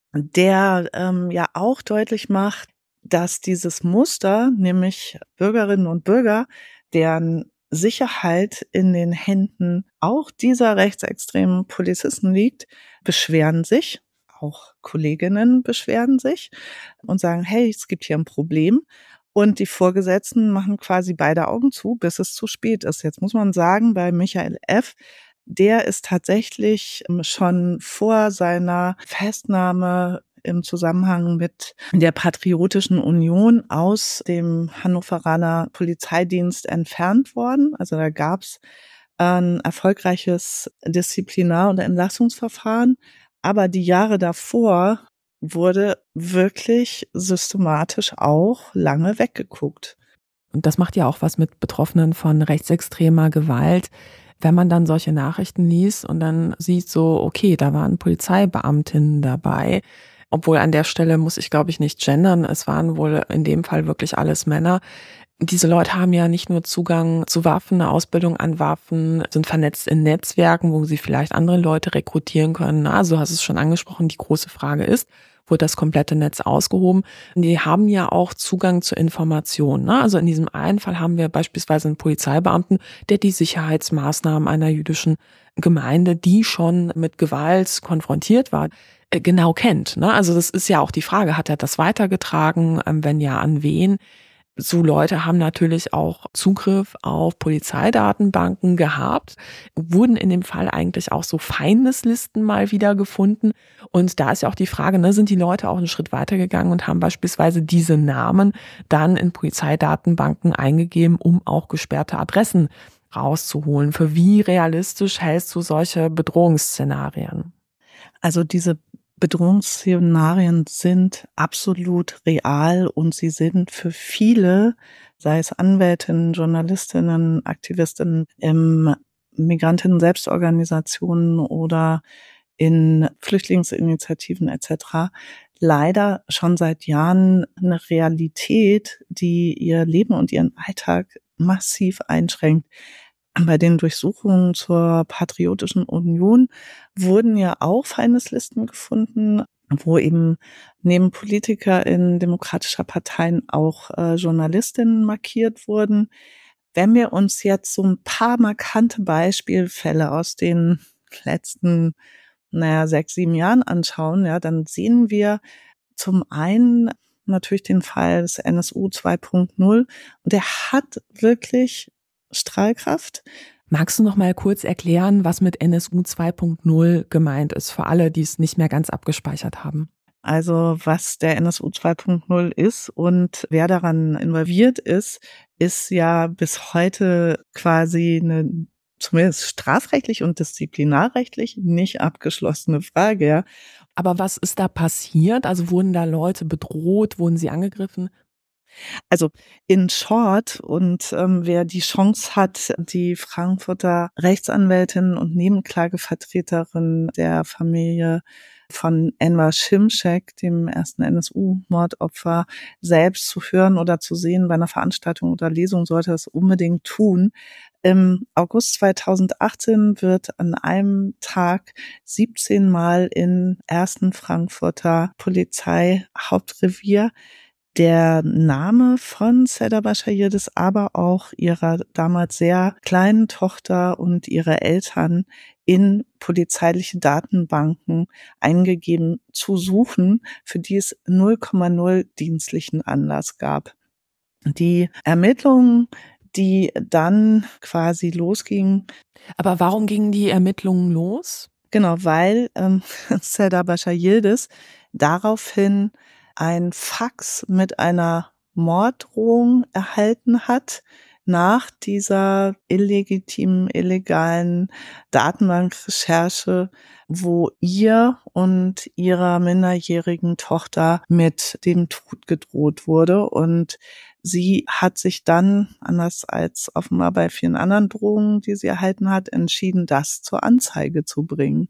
der ja auch deutlich macht, dass dieses Muster, nämlich Bürgerinnen und Bürger, deren Sicherheit in den Händen auch dieser rechtsextremen Polizisten liegt, beschweren sich, auch Kolleginnen beschweren sich und sagen, hey, es gibt hier ein Problem. Und die Vorgesetzten machen quasi beide Augen zu, bis es zu spät ist. Jetzt muss man sagen, bei Michael F., der ist tatsächlich schon vor seiner Festnahme im Zusammenhang mit der Patriotischen Union aus dem Hannoveraner Polizeidienst entfernt worden. Also da gab es ein erfolgreiches Disziplinar- und Entlassungsverfahren. Aber die Jahre davor wurde wirklich systematisch auch lange weggeguckt. Und das macht ja auch was mit Betroffenen von rechtsextremer Gewalt. Wenn man dann solche Nachrichten liest und dann sieht so, okay, da waren Polizeibeamtinnen dabei, obwohl an der Stelle muss ich, glaube ich, nicht gendern, es waren wohl in dem Fall wirklich alles Männer. Diese Leute haben ja nicht nur Zugang zu Waffen, eine Ausbildung an Waffen, sind vernetzt in Netzwerken, wo sie vielleicht andere Leute rekrutieren können. Also du hast es schon angesprochen, die große Frage ist, wurde das komplette Netz ausgehoben? Die haben ja auch Zugang zu Informationen. Also in diesem einen Fall haben wir beispielsweise einen Polizeibeamten, der die Sicherheitsmaßnahmen einer jüdischen Gemeinde, die schon mit Gewalt konfrontiert war, genau kennt. Also das ist ja auch die Frage, hat er das weitergetragen? Wenn ja, an wen? So Leute haben natürlich auch Zugriff auf Polizeidatenbanken gehabt, wurden in dem Fall eigentlich auch so Feindeslisten mal wieder gefunden. Und da ist ja auch die Frage, sind die Leute auch einen Schritt weitergegangen und haben beispielsweise diese Namen dann in Polizeidatenbanken eingegeben, um auch gesperrte Adressen rauszuholen. Für wie realistisch hältst du solche Bedrohungsszenarien? Also diese Bedrohungsszenarien sind absolut real und sie sind für viele, sei es Anwältinnen, Journalistinnen, Aktivistinnen im Migrantinnen-Selbstorganisationen oder in Flüchtlingsinitiativen etc. leider schon seit Jahren eine Realität, die ihr Leben und ihren Alltag massiv einschränkt. Bei den Durchsuchungen zur Patriotischen Union wurden ja auch Feindeslisten gefunden, wo eben neben Politiker in demokratischer Parteien auch Journalistinnen markiert wurden. Wenn wir uns jetzt so ein paar markante Beispielfälle aus den letzten 6, 7 Jahren anschauen, ja, dann sehen wir zum einen natürlich den Fall des NSU 2.0 und der hat wirklich Strahlkraft. Magst du noch mal kurz erklären, was mit NSU 2.0 gemeint ist, für alle, die es nicht mehr ganz abgespeichert haben? Also was der NSU 2.0 ist und wer daran involviert ist ja bis heute quasi eine zumindest strafrechtlich und disziplinarrechtlich nicht abgeschlossene Frage. Ja. Aber was ist da passiert? Also wurden da Leute bedroht, wurden sie angegriffen? Also in short und wer die Chance hat, die Frankfurter Rechtsanwältin und Nebenklagevertreterin der Familie von Enver Şimşek, dem ersten NSU-Mordopfer, selbst zu hören oder zu sehen bei einer Veranstaltung oder Lesung, sollte das unbedingt tun. Im August 2018 wird an einem Tag 17 Mal im ersten Frankfurter Polizeihauptrevier der Name von Seda Başarılı, aber auch ihrer damals sehr kleinen Tochter und ihrer Eltern in polizeiliche Datenbanken eingegeben zu suchen, für die es 0,0 dienstlichen Anlass gab. Die Ermittlungen, die dann quasi losgingen. Aber warum gingen die Ermittlungen los? Genau, weil Seda Başarılı daraufhin ein Fax mit einer Morddrohung erhalten hat nach dieser illegalen Datenbankrecherche, wo ihr und ihrer minderjährigen Tochter mit dem Tod gedroht wurde. Und sie hat sich dann, anders als offenbar bei vielen anderen Drohungen, die sie erhalten hat, entschieden, das zur Anzeige zu bringen.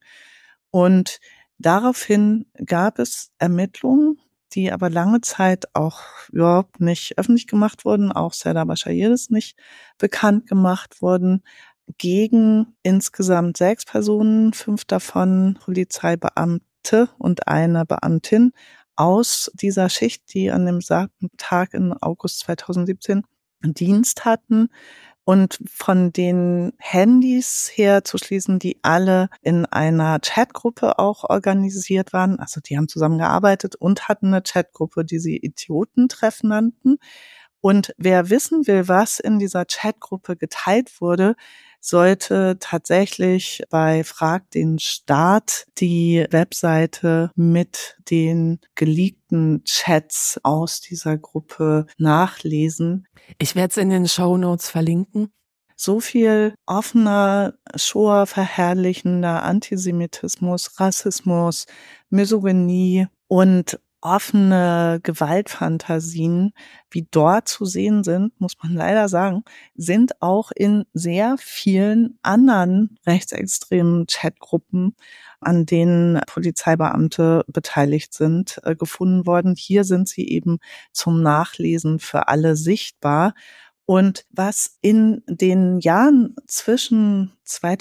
Und daraufhin gab es Ermittlungen, die aber lange Zeit auch überhaupt nicht öffentlich gemacht wurden, auch Seda Başarılı nicht bekannt gemacht wurden, gegen insgesamt 6 Personen, 5 davon Polizeibeamte und eine Beamtin aus dieser Schicht, die an dem Tag im August 2017 Dienst hatten. Und von den Handys her zu schließen, die alle in einer Chatgruppe auch organisiert waren. Also die haben zusammengearbeitet und hatten eine Chatgruppe, die sie Idiotentreffen nannten. Und wer wissen will, was in dieser Chatgruppe geteilt wurde, sollte tatsächlich bei Frag den Staat die Webseite mit den geleakten Chats aus dieser Gruppe nachlesen. Ich werde es in den Shownotes verlinken. So viel offener, Shoah-verherrlichender Antisemitismus, Rassismus, Misogynie und offene Gewaltfantasien, wie dort zu sehen sind, muss man leider sagen, sind auch in sehr vielen anderen rechtsextremen Chatgruppen, an denen Polizeibeamte beteiligt sind, gefunden worden. Hier sind sie eben zum Nachlesen für alle sichtbar. Und was in den Jahren zwischen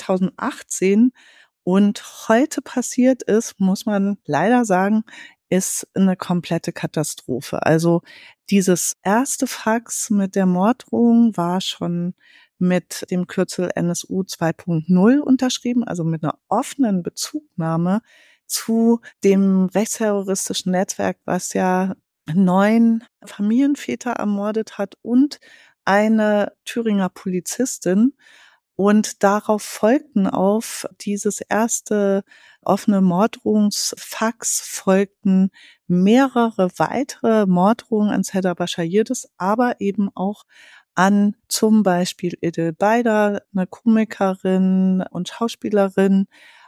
2018 und heute passiert ist, muss man leider sagen, ist eine komplette Katastrophe. Also dieses erste Fax mit der Morddrohung war schon mit dem Kürzel NSU 2.0 unterschrieben, also mit einer offenen Bezugnahme zu dem rechtsterroristischen Netzwerk, was ja 9 Familienväter ermordet hat und eine Thüringer Polizistin. Und darauf folgten auf dieses erste offene Morddrohungsfax folgten mehrere weitere Morddrohungen an Seda Başarılı, aber eben auch an zum Beispiel Idil Beider, eine Komikerin und Schauspielerin,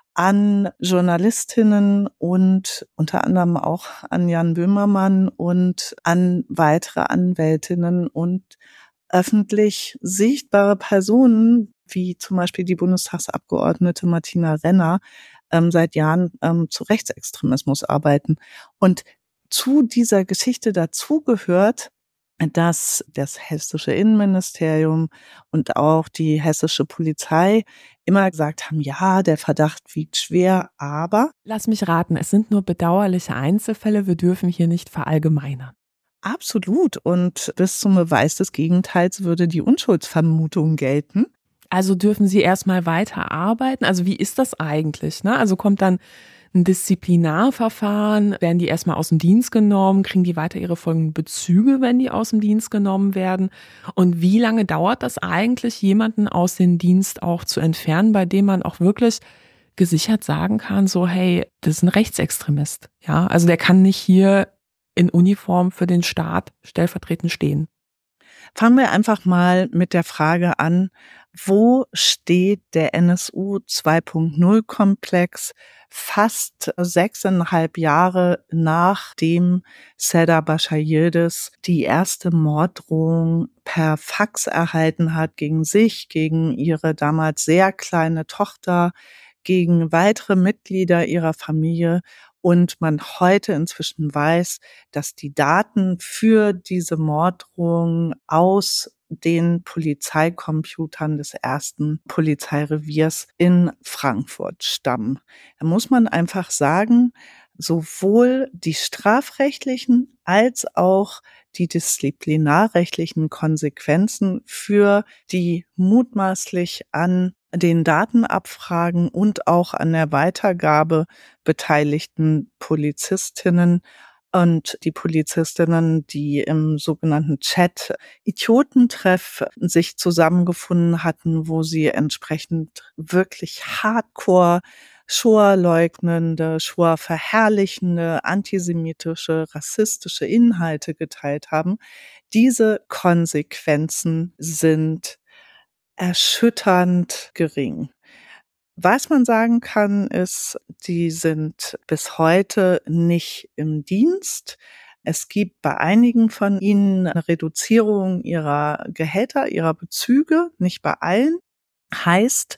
an Journalistinnen und unter anderem auch an Jan Böhmermann und an weitere Anwältinnen und öffentlich sichtbare Personen, wie zum Beispiel die Bundestagsabgeordnete Martina Renner, seit Jahren zu Rechtsextremismus arbeiten. Und zu dieser Geschichte dazu gehört, dass das hessische Innenministerium und auch die hessische Polizei immer gesagt haben, ja, der Verdacht wiegt schwer, aber... Lass mich raten, es sind nur bedauerliche Einzelfälle, wir dürfen hier nicht verallgemeinern. Absolut. Und bis zum Beweis des Gegenteils würde die Unschuldsvermutung gelten. Also dürfen sie erstmal weiter arbeiten? Also wie ist das eigentlich, ne? Also kommt dann ein Disziplinarverfahren, werden die erstmal aus dem Dienst genommen, kriegen die weiter ihre folgenden Bezüge, wenn die aus dem Dienst genommen werden? Und wie lange dauert das eigentlich, jemanden aus dem Dienst auch zu entfernen, bei dem man auch wirklich gesichert sagen kann, so hey, das ist ein Rechtsextremist, ja? Also der kann nicht hier in Uniform für den Staat stellvertretend stehen. Fangen wir einfach mal mit der Frage an, wo steht der NSU 2.0 Komplex fast 6,5 Jahre nachdem Seda Bashar Yildiz die erste Morddrohung per Fax erhalten hat gegen sich, gegen ihre damals sehr kleine Tochter, gegen weitere Mitglieder ihrer Familie und man heute inzwischen weiß, dass die Daten für diese Morddrohung aus den Polizeicomputern des ersten Polizeireviers in Frankfurt stammen. Da muss man einfach sagen, sowohl die strafrechtlichen als auch die disziplinarrechtlichen Konsequenzen für die mutmaßlich an den Datenabfragen und auch an der Weitergabe beteiligten Polizistinnen und die Polizistinnen, die im sogenannten Chat Idiotentreff sich zusammengefunden hatten, wo sie entsprechend wirklich hardcore Shoah-leugnende, Shoah-verherrlichende, antisemitische, rassistische Inhalte geteilt haben. Diese Konsequenzen sind erschütternd gering. Was man sagen kann, ist, die sind bis heute nicht im Dienst. Es gibt bei einigen von ihnen eine Reduzierung ihrer Gehälter, ihrer Bezüge, nicht bei allen. Heißt,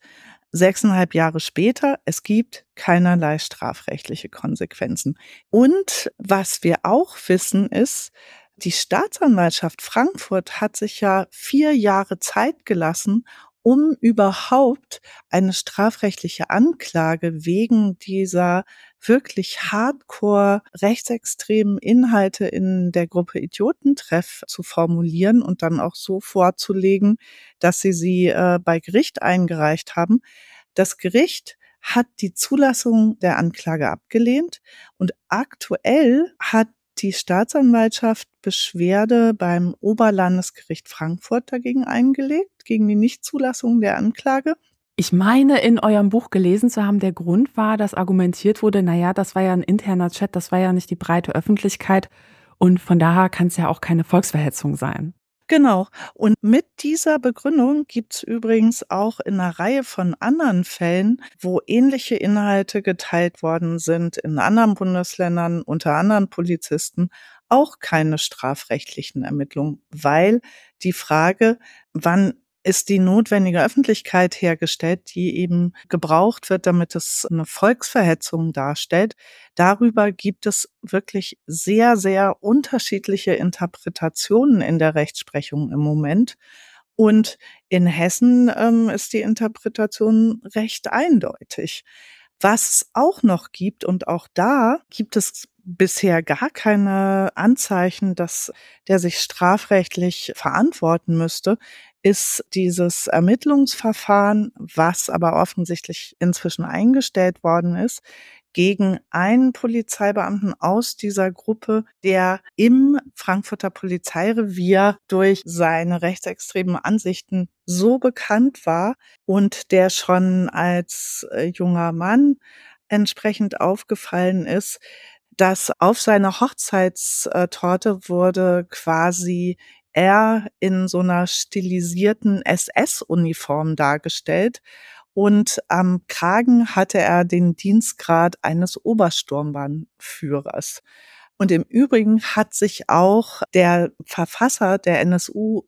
6,5 Jahre später, es gibt keinerlei strafrechtliche Konsequenzen. Und was wir auch wissen ist, die Staatsanwaltschaft Frankfurt hat sich ja 4 Jahre Zeit gelassen, um überhaupt eine strafrechtliche Anklage wegen dieser wirklich hardcore rechtsextremen Inhalte in der Gruppe Idiotentreff zu formulieren und dann auch so vorzulegen, dass sie bei Gericht eingereicht haben. Das Gericht hat die Zulassung der Anklage abgelehnt und aktuell hat die Staatsanwaltschaft Beschwerde beim Oberlandesgericht Frankfurt dagegen eingelegt, gegen die Nichtzulassung der Anklage. Ich meine, in eurem Buch gelesen zu haben, der Grund war, dass argumentiert wurde, naja, das war ja ein interner Chat, das war ja nicht die breite Öffentlichkeit und von daher kann es ja auch keine Volksverhetzung sein. Genau. Und mit dieser Begründung gibt's übrigens auch in einer Reihe von anderen Fällen, wo ähnliche Inhalte geteilt worden sind in anderen Bundesländern unter anderen Polizisten, auch keine strafrechtlichen Ermittlungen, weil die Frage, wann ist die notwendige Öffentlichkeit hergestellt, die eben gebraucht wird, damit es eine Volksverhetzung darstellt. Darüber gibt es wirklich sehr, sehr unterschiedliche Interpretationen in der Rechtsprechung im Moment. Und in Hessen ist die Interpretation recht eindeutig. Was es auch noch gibt, und auch da gibt es bisher gar keine Anzeichen, dass der sich strafrechtlich verantworten müsste, ist dieses Ermittlungsverfahren, was aber offensichtlich inzwischen eingestellt worden ist, gegen einen Polizeibeamten aus dieser Gruppe, der im Frankfurter Polizeirevier durch seine rechtsextremen Ansichten so bekannt war und der schon als junger Mann entsprechend aufgefallen ist, dass auf seiner Hochzeitstorte wurde quasi er in so einer stilisierten SS-Uniform dargestellt und am Kragen hatte er den Dienstgrad eines Obersturmbannführers. Und im Übrigen hat sich auch der Verfasser der NSU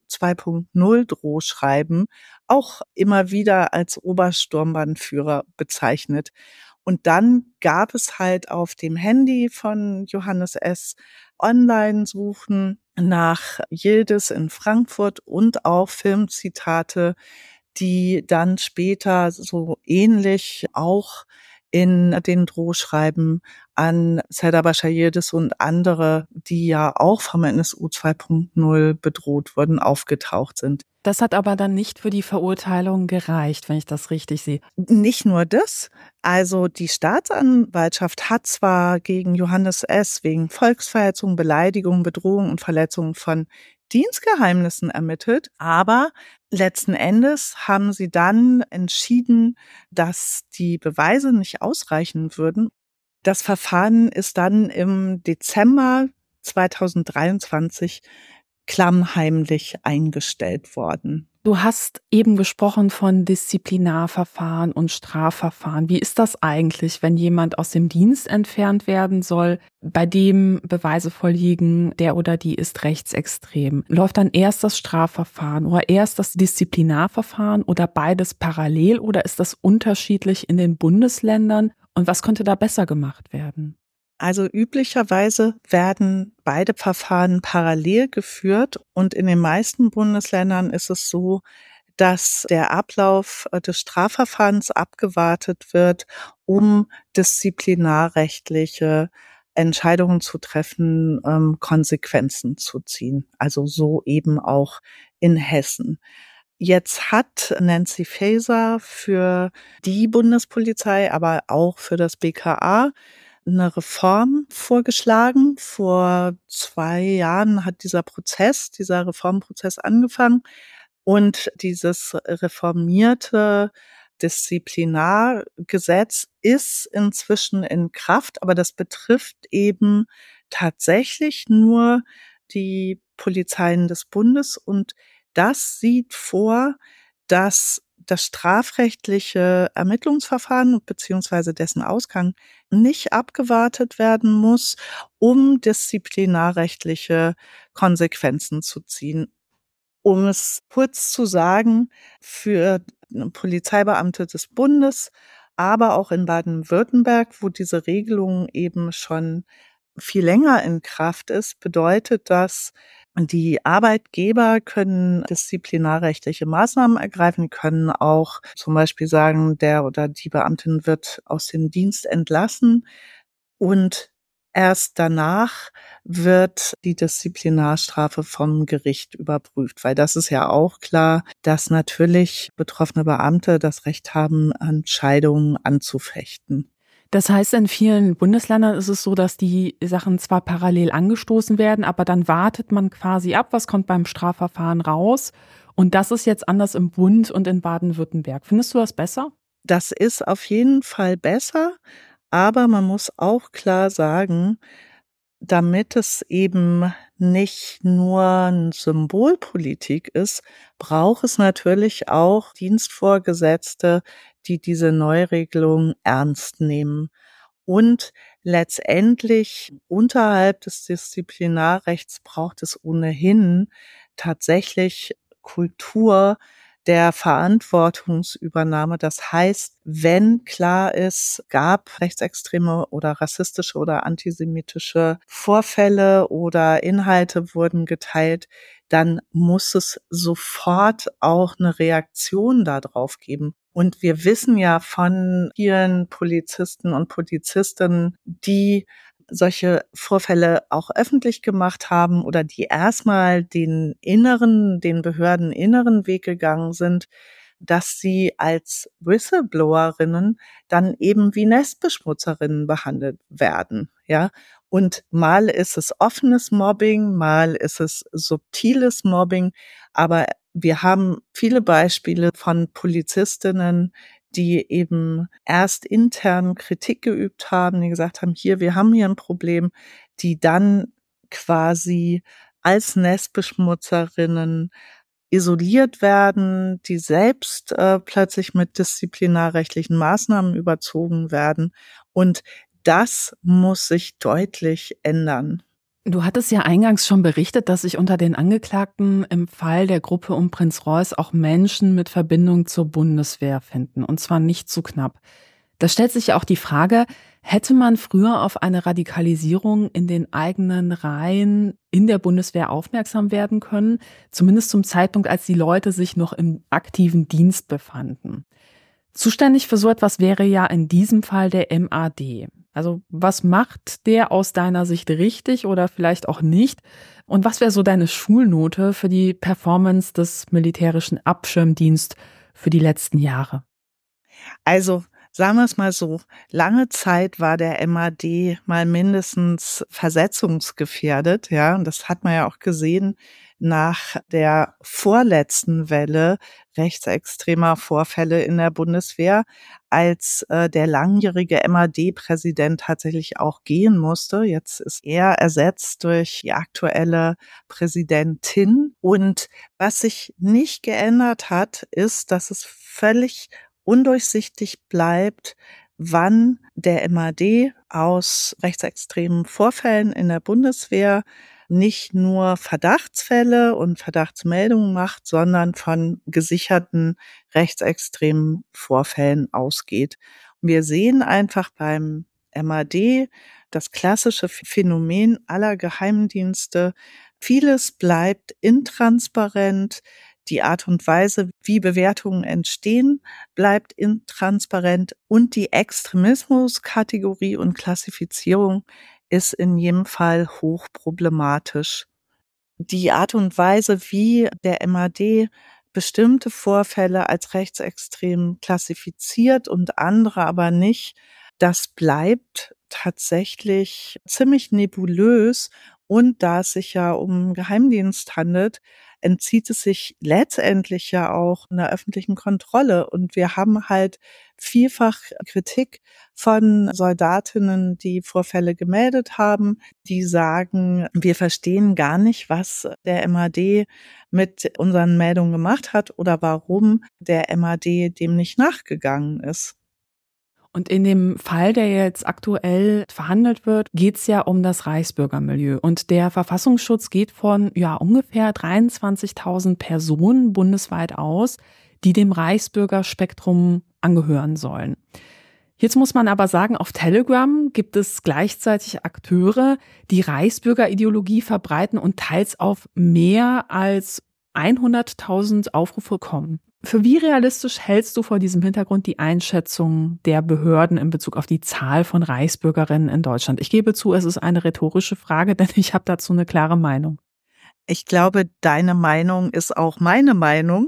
2.0 Drohschreiben auch immer wieder als Obersturmbannführer bezeichnet. Und dann gab es halt auf dem Handy von Johannes S. Online-Suchen nach Yildiz in Frankfurt und auch Filmzitate, die dann später so ähnlich auch in den Drohschreiben an Serdar Bashar Yildiz und andere, die ja auch vom NSU 2.0 bedroht wurden, aufgetaucht sind. Das hat aber dann nicht für die Verurteilung gereicht, wenn ich das richtig sehe. Nicht nur das. Also die Staatsanwaltschaft hat zwar gegen Johannes S. wegen Volksverhetzung, Beleidigung, Bedrohung und Verletzung von Dienstgeheimnissen ermittelt, aber letzten Endes haben sie dann entschieden, dass die Beweise nicht ausreichen würden. Das Verfahren ist dann im Dezember 2023 klammheimlich eingestellt worden. Du hast eben gesprochen von Disziplinarverfahren und Strafverfahren. Wie ist das eigentlich, wenn jemand aus dem Dienst entfernt werden soll, bei dem Beweise vorliegen, der oder die ist rechtsextrem? Läuft dann erst das Strafverfahren oder erst das Disziplinarverfahren oder beides parallel oder ist das unterschiedlich in den Bundesländern? Und was könnte da besser gemacht werden? Also üblicherweise werden beide Verfahren parallel geführt und in den meisten Bundesländern ist es so, dass der Ablauf des Strafverfahrens abgewartet wird, um disziplinarrechtliche Entscheidungen zu treffen, Konsequenzen zu ziehen. Also so eben auch in Hessen. Jetzt hat Nancy Faeser für die Bundespolizei, aber auch für das BKA eine Reform vorgeschlagen. Vor 2 Jahren hat dieser Reformprozess angefangen und dieses reformierte Disziplinargesetz ist inzwischen in Kraft, aber das betrifft eben tatsächlich nur die Polizeien des Bundes und das sieht vor, dass das strafrechtliche Ermittlungsverfahren bzw. dessen Ausgang nicht abgewartet werden muss, um disziplinarrechtliche Konsequenzen zu ziehen. Um es kurz zu sagen, für Polizeibeamte des Bundes, aber auch in Baden-Württemberg, wo diese Regelung eben schon viel länger in Kraft ist, bedeutet das, die Arbeitgeber können disziplinarrechtliche Maßnahmen ergreifen, können auch zum Beispiel sagen, der oder die Beamtin wird aus dem Dienst entlassen und erst danach wird die Disziplinarstrafe vom Gericht überprüft, weil das ist ja auch klar, dass natürlich betroffene Beamte das Recht haben, Entscheidungen anzufechten. Das heißt, in vielen Bundesländern ist es so, dass die Sachen zwar parallel angestoßen werden, aber dann wartet man quasi ab, was kommt beim Strafverfahren raus. Und das ist jetzt anders im Bund und in Baden-Württemberg. Findest du das besser? Das ist auf jeden Fall besser, aber man muss auch klar sagen, damit es eben nicht nur eine Symbolpolitik ist, braucht es natürlich auch Dienstvorgesetzte, die diese Neuregelung ernst nehmen. Und letztendlich unterhalb des Disziplinarrechts braucht es ohnehin tatsächlich Kultur der Verantwortungsübernahme. Das heißt, wenn klar ist, gab rechtsextreme oder rassistische oder antisemitische Vorfälle oder Inhalte wurden geteilt, dann muss es sofort auch eine Reaktion darauf geben. Und wir wissen ja von vielen Polizisten und Polizistinnen, die solche Vorfälle auch öffentlich gemacht haben oder die erstmal den Behörden inneren Weg gegangen sind, dass sie als Whistleblowerinnen dann eben wie Nestbeschmutzerinnen behandelt werden, ja. Und mal ist es offenes Mobbing, mal ist es subtiles Mobbing, aber wir haben viele Beispiele von Polizistinnen, die eben erst intern Kritik geübt haben, die gesagt haben, wir haben hier ein Problem, die dann quasi als Nestbeschmutzerinnen isoliert werden, die selbst plötzlich mit disziplinarrechtlichen Maßnahmen überzogen werden. Und das muss sich deutlich ändern. Du hattest ja eingangs schon berichtet, dass sich unter den Angeklagten im Fall der Gruppe um Prinz Reuß auch Menschen mit Verbindung zur Bundeswehr finden, und zwar nicht zu knapp. Da stellt sich ja auch die Frage, hätte man früher auf eine Radikalisierung in den eigenen Reihen in der Bundeswehr aufmerksam werden können, zumindest zum Zeitpunkt, als die Leute sich noch im aktiven Dienst befanden. Zuständig für so etwas wäre ja in diesem Fall der MAD. Also was macht der aus deiner Sicht richtig oder vielleicht auch nicht? Und was wäre so deine Schulnote für die Performance des militärischen Abschirmdienst für die letzten Jahre? Also sagen wir es mal so, lange Zeit war der MAD mal mindestens versetzungsgefährdet, ja, und das hat man ja auch gesehen nach der vorletzten Welle rechtsextremer Vorfälle in der Bundeswehr, als der langjährige MAD-Präsident tatsächlich auch gehen musste. Jetzt ist er ersetzt durch die aktuelle Präsidentin. Und was sich nicht geändert hat, ist, dass es völlig undurchsichtig bleibt, wann der MAD aus rechtsextremen Vorfällen in der Bundeswehr nicht nur Verdachtsfälle und Verdachtsmeldungen macht, sondern von gesicherten rechtsextremen Vorfällen ausgeht. Und wir sehen einfach beim MAD das klassische Phänomen aller Geheimdienste. Vieles bleibt intransparent. Die Art und Weise, wie Bewertungen entstehen, bleibt intransparent und die Extremismuskategorie und Klassifizierung ist in jedem Fall hochproblematisch. Die Art und Weise, wie der MAD bestimmte Vorfälle als rechtsextrem klassifiziert und andere aber nicht, das bleibt tatsächlich ziemlich nebulös. Und da es sich ja um Geheimdienst handelt, entzieht es sich letztendlich ja auch einer öffentlichen Kontrolle. Und wir haben halt vielfach Kritik von Soldatinnen, die Vorfälle gemeldet haben, die sagen, wir verstehen gar nicht, was der MAD mit unseren Meldungen gemacht hat oder warum der MAD dem nicht nachgegangen ist. Und in dem Fall, der jetzt aktuell verhandelt wird, geht es ja um das Reichsbürgermilieu. Und der Verfassungsschutz geht von ungefähr 23.000 Personen bundesweit aus, die dem Reichsbürgerspektrum angehören sollen. Jetzt muss man aber sagen, auf Telegram gibt es gleichzeitig Akteure, die Reichsbürgerideologie verbreiten und teils auf mehr als 100.000 Aufrufe kommen. Für wie realistisch hältst du vor diesem Hintergrund die Einschätzung der Behörden in Bezug auf die Zahl von Reichsbürgerinnen in Deutschland? Ich gebe zu, es ist eine rhetorische Frage, denn ich habe dazu eine klare Meinung. Ich glaube, deine Meinung ist auch meine Meinung.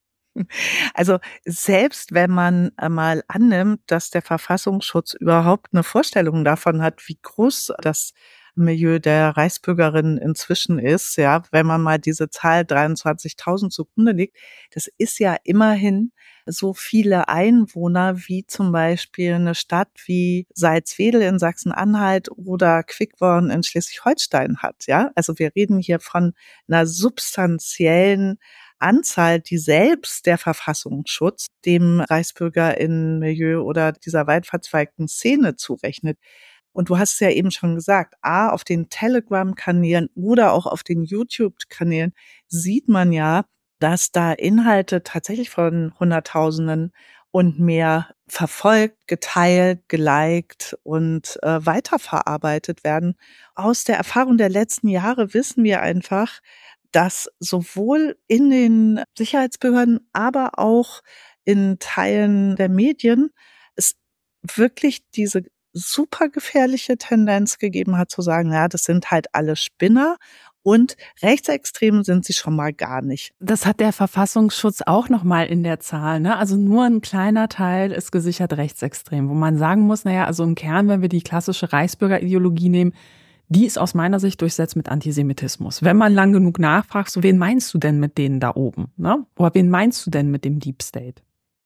Also selbst wenn man mal annimmt, dass der Verfassungsschutz überhaupt eine Vorstellung davon hat, wie groß das Milieu der Reichsbürgerinnen inzwischen ist, ja, wenn man mal diese Zahl 23.000 zugrunde legt, das ist ja immerhin so viele Einwohner wie zum Beispiel eine Stadt wie Salzwedel in Sachsen-Anhalt oder Quickborn in Schleswig-Holstein hat, ja. Also wir reden hier von einer substanziellen Anzahl, die selbst der Verfassungsschutz dem Reichsbürgerinnenmilieu oder dieser weit verzweigten Szene zurechnet. Und du hast es ja eben schon gesagt, auf den Telegram-Kanälen oder auch auf den YouTube-Kanälen sieht man ja, dass da Inhalte tatsächlich von Hunderttausenden und mehr verfolgt, geteilt, geliked und weiterverarbeitet werden. Aus der Erfahrung der letzten Jahre wissen wir einfach, dass sowohl in den Sicherheitsbehörden, aber auch in Teilen der Medien es wirklich diese super gefährliche Tendenz gegeben hat zu sagen, ja, das sind halt alle Spinner und rechtsextrem sind sie schon mal gar nicht. Das hat der Verfassungsschutz auch nochmal in der Zahl, ne? Also nur ein kleiner Teil ist gesichert rechtsextrem, wo man sagen muss, also im Kern, wenn wir die klassische Reichsbürgerideologie nehmen, die ist aus meiner Sicht durchsetzt mit Antisemitismus. Wenn man lang genug nachfragt, so wen meinst du denn mit denen da oben, ne? Oder wen meinst du denn mit dem Deep State?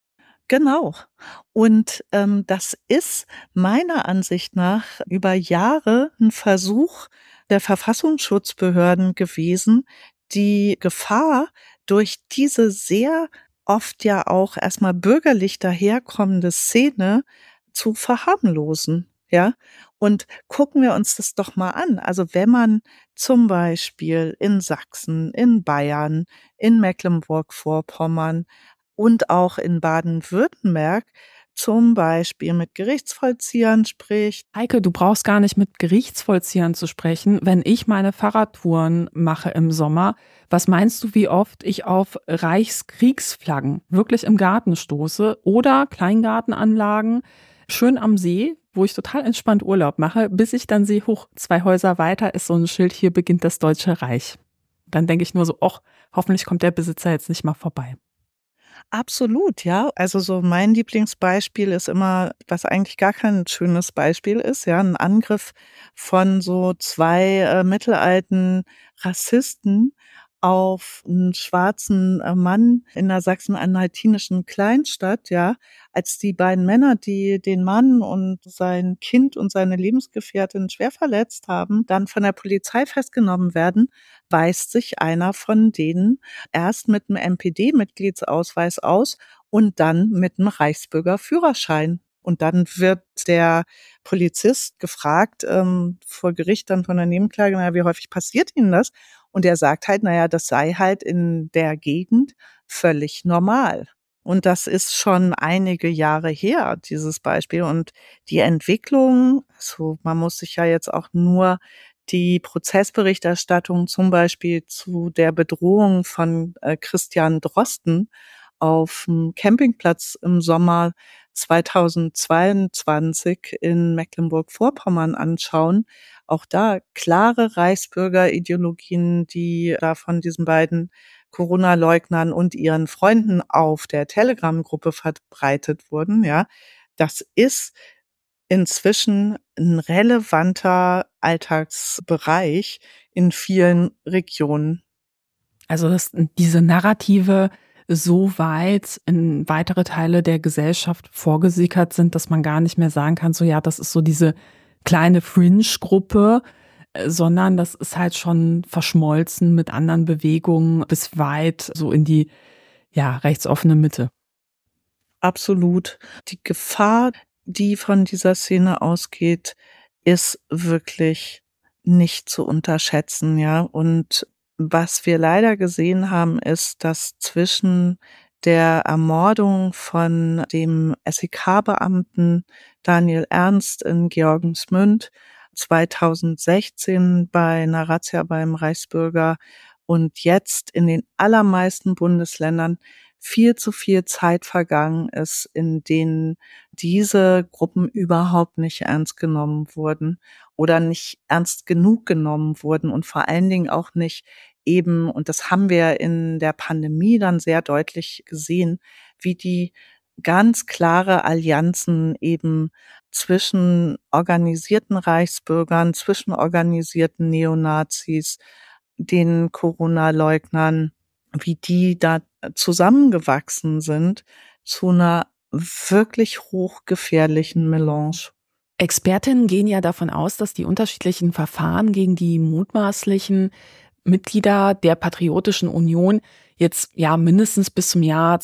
Genau. Und das ist meiner Ansicht nach über Jahre ein Versuch der Verfassungsschutzbehörden gewesen, die Gefahr durch diese sehr oft ja auch erstmal bürgerlich daherkommende Szene zu verharmlosen. Ja, und gucken wir uns das doch mal an. Also wenn man zum Beispiel in Sachsen, in Bayern, in Mecklenburg-Vorpommern und auch in Baden-Württemberg zum Beispiel mit Gerichtsvollziehern spricht. Heike, du brauchst gar nicht mit Gerichtsvollziehern zu sprechen. Wenn ich meine Fahrradtouren mache im Sommer, was meinst du, wie oft ich auf Reichskriegsflaggen wirklich im Garten stoße oder Kleingartenanlagen schön am See, wo ich total entspannt Urlaub mache, bis ich dann sehe, hoch, 2 Häuser weiter ist so ein Schild, hier beginnt das Deutsche Reich. Dann denke ich nur so, ach, hoffentlich kommt der Besitzer jetzt nicht mal vorbei. Absolut, ja. Also so mein Lieblingsbeispiel ist immer, was eigentlich gar kein schönes Beispiel ist, ja, ein Angriff von so 2 mittelalten Rassisten auf einen schwarzen Mann in der sachsen-anhaltinischen Kleinstadt, ja, als die beiden Männer, die den Mann und sein Kind und seine Lebensgefährtin schwer verletzt haben, dann von der Polizei festgenommen werden, weist sich einer von denen erst mit einem NPD-Mitgliedsausweis aus und dann mit einem Reichsbürgerführerschein. Und dann wird der Polizist gefragt, vor Gericht dann von der Nebenklage, naja, wie häufig passiert Ihnen das? Und er sagt halt, naja, das sei halt in der Gegend völlig normal. Und das ist schon einige Jahre her, dieses Beispiel. Und die Entwicklung, also man muss sich ja jetzt auch nur die Prozessberichterstattung zum Beispiel zu der Bedrohung von Christian Drosten auf dem Campingplatz im Sommer 2022 in Mecklenburg-Vorpommern anschauen. Auch da klare Reichsbürgerideologien, die da von diesen beiden Corona-Leugnern und ihren Freunden auf der Telegram-Gruppe verbreitet wurden, ja. Das ist inzwischen ein relevanter Alltagsbereich in vielen Regionen. Also dass diese Narrative so weit in weitere Teile der Gesellschaft vorgesickert sind, dass man gar nicht mehr sagen kann, so ja, das ist so diese kleine Fringe-Gruppe, sondern das ist halt schon verschmolzen mit anderen Bewegungen bis weit so in die rechtsoffene Mitte. Absolut. Die Gefahr, die von dieser Szene ausgeht, ist wirklich nicht zu unterschätzen, ja. Und was wir leider gesehen haben, ist, dass zwischen der Ermordung von dem SEK-Beamten Daniel Ernst in Georgensmünd 2016 bei einer Razzia beim Reichsbürger und jetzt in den allermeisten Bundesländern viel zu viel Zeit vergangen ist, in denen diese Gruppen überhaupt nicht ernst genommen wurden oder nicht ernst genug genommen wurden und vor allen Dingen auch nicht eben, und das haben wir in der Pandemie dann sehr deutlich gesehen, wie die ganz klare Allianzen eben zwischen organisierten Reichsbürgern, zwischen organisierten Neonazis, den Corona-Leugnern, wie die da zusammengewachsen sind zu einer wirklich hochgefährlichen Melange. Expertinnen gehen ja davon aus, dass die unterschiedlichen Verfahren gegen die mutmaßlichen Mitglieder der Patriotischen Union jetzt mindestens bis zum Jahr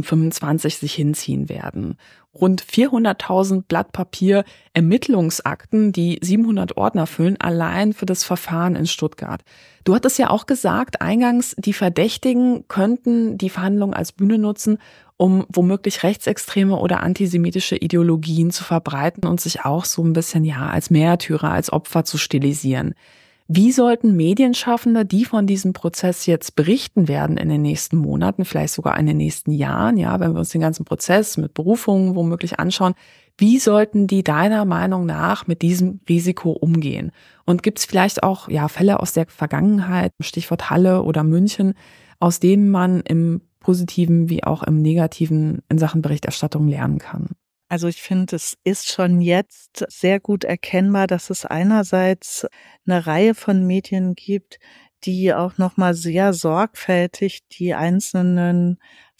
2025 sich hinziehen werden. Rund 400.000 Blatt Papier Ermittlungsakten, die 700 Ordner füllen, allein für das Verfahren in Stuttgart. Du hattest ja auch gesagt, eingangs, die Verdächtigen könnten die Verhandlungen als Bühne nutzen, um womöglich rechtsextreme oder antisemitische Ideologien zu verbreiten und sich auch so ein bisschen als Märtyrer, als Opfer zu stilisieren. Wie sollten Medienschaffende, die von diesem Prozess jetzt berichten werden in den nächsten Monaten, vielleicht sogar in den nächsten Jahren, wenn wir uns den ganzen Prozess mit Berufungen womöglich anschauen, wie sollten die deiner Meinung nach mit diesem Risiko umgehen? Und gibt es vielleicht auch Fälle aus der Vergangenheit, Stichwort Halle oder München, aus denen man im Positiven wie auch im Negativen in Sachen Berichterstattung lernen kann? Also ich finde, es ist schon jetzt sehr gut erkennbar, dass es einerseits eine Reihe von Medien gibt, die auch nochmal sehr sorgfältig die einzelnen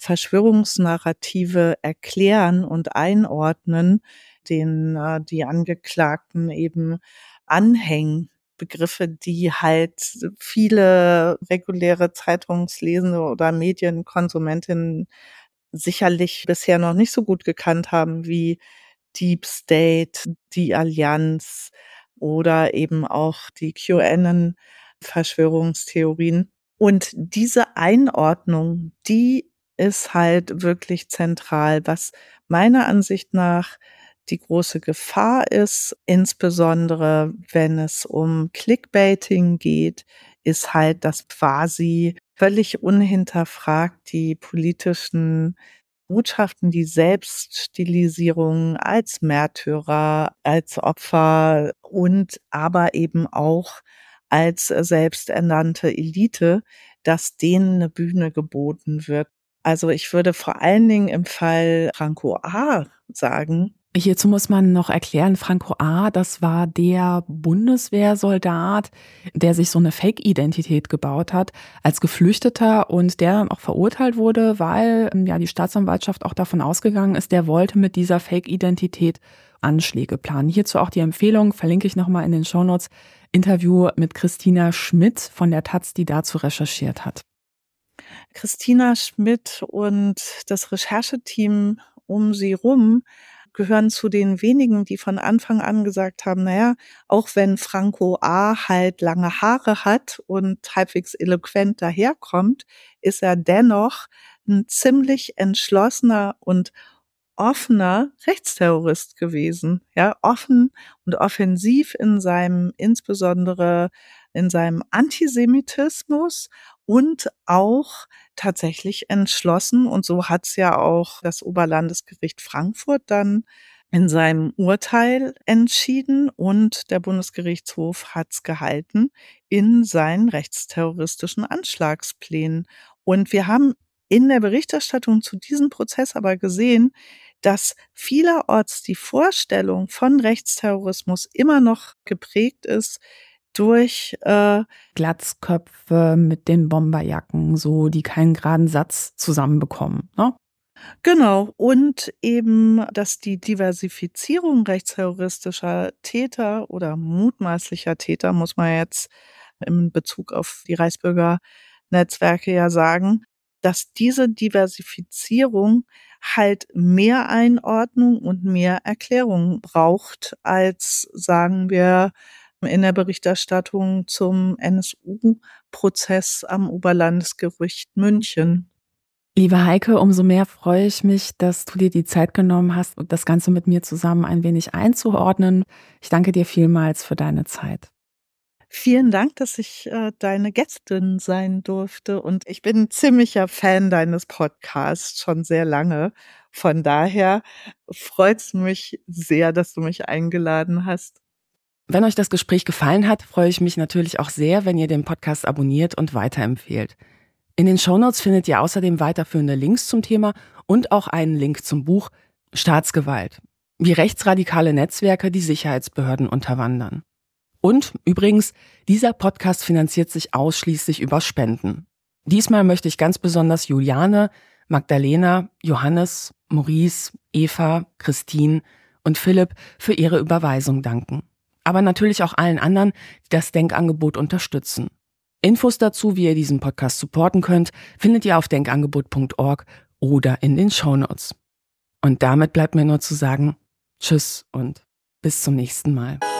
Verschwörungsnarrative erklären und einordnen, denen die Angeklagten eben anhängen. Begriffe, die halt viele reguläre Zeitungslesende oder Medienkonsumentinnen sicherlich bisher noch nicht so gut gekannt haben wie Deep State, die Allianz oder eben auch die QAnon-Verschwörungstheorien. Und diese Einordnung, die ist halt wirklich zentral. Was meiner Ansicht nach die große Gefahr ist, insbesondere wenn es um Clickbaiting geht, ist halt, dass quasi völlig unhinterfragt die politischen Botschaften, die Selbststilisierung als Märtyrer, als Opfer und aber eben auch als selbsternannte Elite, dass denen eine Bühne geboten wird. Also ich würde vor allen Dingen im Fall Franco A. sagen, hierzu muss man noch erklären, Franco A., das war der Bundeswehrsoldat, der sich so eine Fake-Identität gebaut hat als Geflüchteter und der auch verurteilt wurde, weil ja die Staatsanwaltschaft auch davon ausgegangen ist, der wollte mit dieser Fake-Identität Anschläge planen. Hierzu auch die Empfehlung, verlinke ich nochmal in den Shownotes, Interview mit Christina Schmidt von der taz, die dazu recherchiert hat. Christina Schmidt und das Rechercheteam um sie rum gehören zu den wenigen, die von Anfang an gesagt haben, naja, auch wenn Franco A. halt lange Haare hat und halbwegs eloquent daherkommt, ist er dennoch ein ziemlich entschlossener und offener Rechtsterrorist gewesen, ja, offen und offensiv insbesondere in seinem Antisemitismus und auch tatsächlich entschlossen. Und so hat's ja auch das Oberlandesgericht Frankfurt dann in seinem Urteil entschieden und der Bundesgerichtshof hat's gehalten in seinen rechtsterroristischen Anschlagsplänen. Und wir haben in der Berichterstattung zu diesem Prozess aber gesehen, dass vielerorts die Vorstellung von Rechtsterrorismus immer noch geprägt ist durch Glatzköpfe mit den Bomberjacken, so die keinen geraden Satz zusammenbekommen, ne? Genau. Und eben, dass die Diversifizierung rechtsterroristischer Täter oder mutmaßlicher Täter, muss man jetzt in Bezug auf die Reichsbürgernetzwerke ja sagen, dass diese Diversifizierung halt mehr Einordnung und mehr Erklärung braucht als, sagen wir, in der Berichterstattung zum NSU-Prozess am Oberlandesgericht München. Liebe Heike, umso mehr freue ich mich, dass du dir die Zeit genommen hast, das Ganze mit mir zusammen ein wenig einzuordnen. Ich danke dir vielmals für deine Zeit. Vielen Dank, dass ich deine Gästin sein durfte und ich bin ein ziemlicher Fan deines Podcasts schon sehr lange. Von daher freut es mich sehr, dass du mich eingeladen hast. Wenn euch das Gespräch gefallen hat, freue ich mich natürlich auch sehr, wenn ihr den Podcast abonniert und weiterempfehlt. In den Shownotes findet ihr außerdem weiterführende Links zum Thema und auch einen Link zum Buch Staatsgewalt, wie rechtsradikale Netzwerke die Sicherheitsbehörden unterwandern. Und übrigens, dieser Podcast finanziert sich ausschließlich über Spenden. Diesmal möchte ich ganz besonders Juliane, Magdalena, Johannes, Maurice, Eva, Christine und Philipp für ihre Überweisung danken. Aber natürlich auch allen anderen, die das Denkangebot unterstützen. Infos dazu, wie ihr diesen Podcast supporten könnt, findet ihr auf denkangebot.org oder in den Shownotes. Und damit bleibt mir nur zu sagen, tschüss und bis zum nächsten Mal.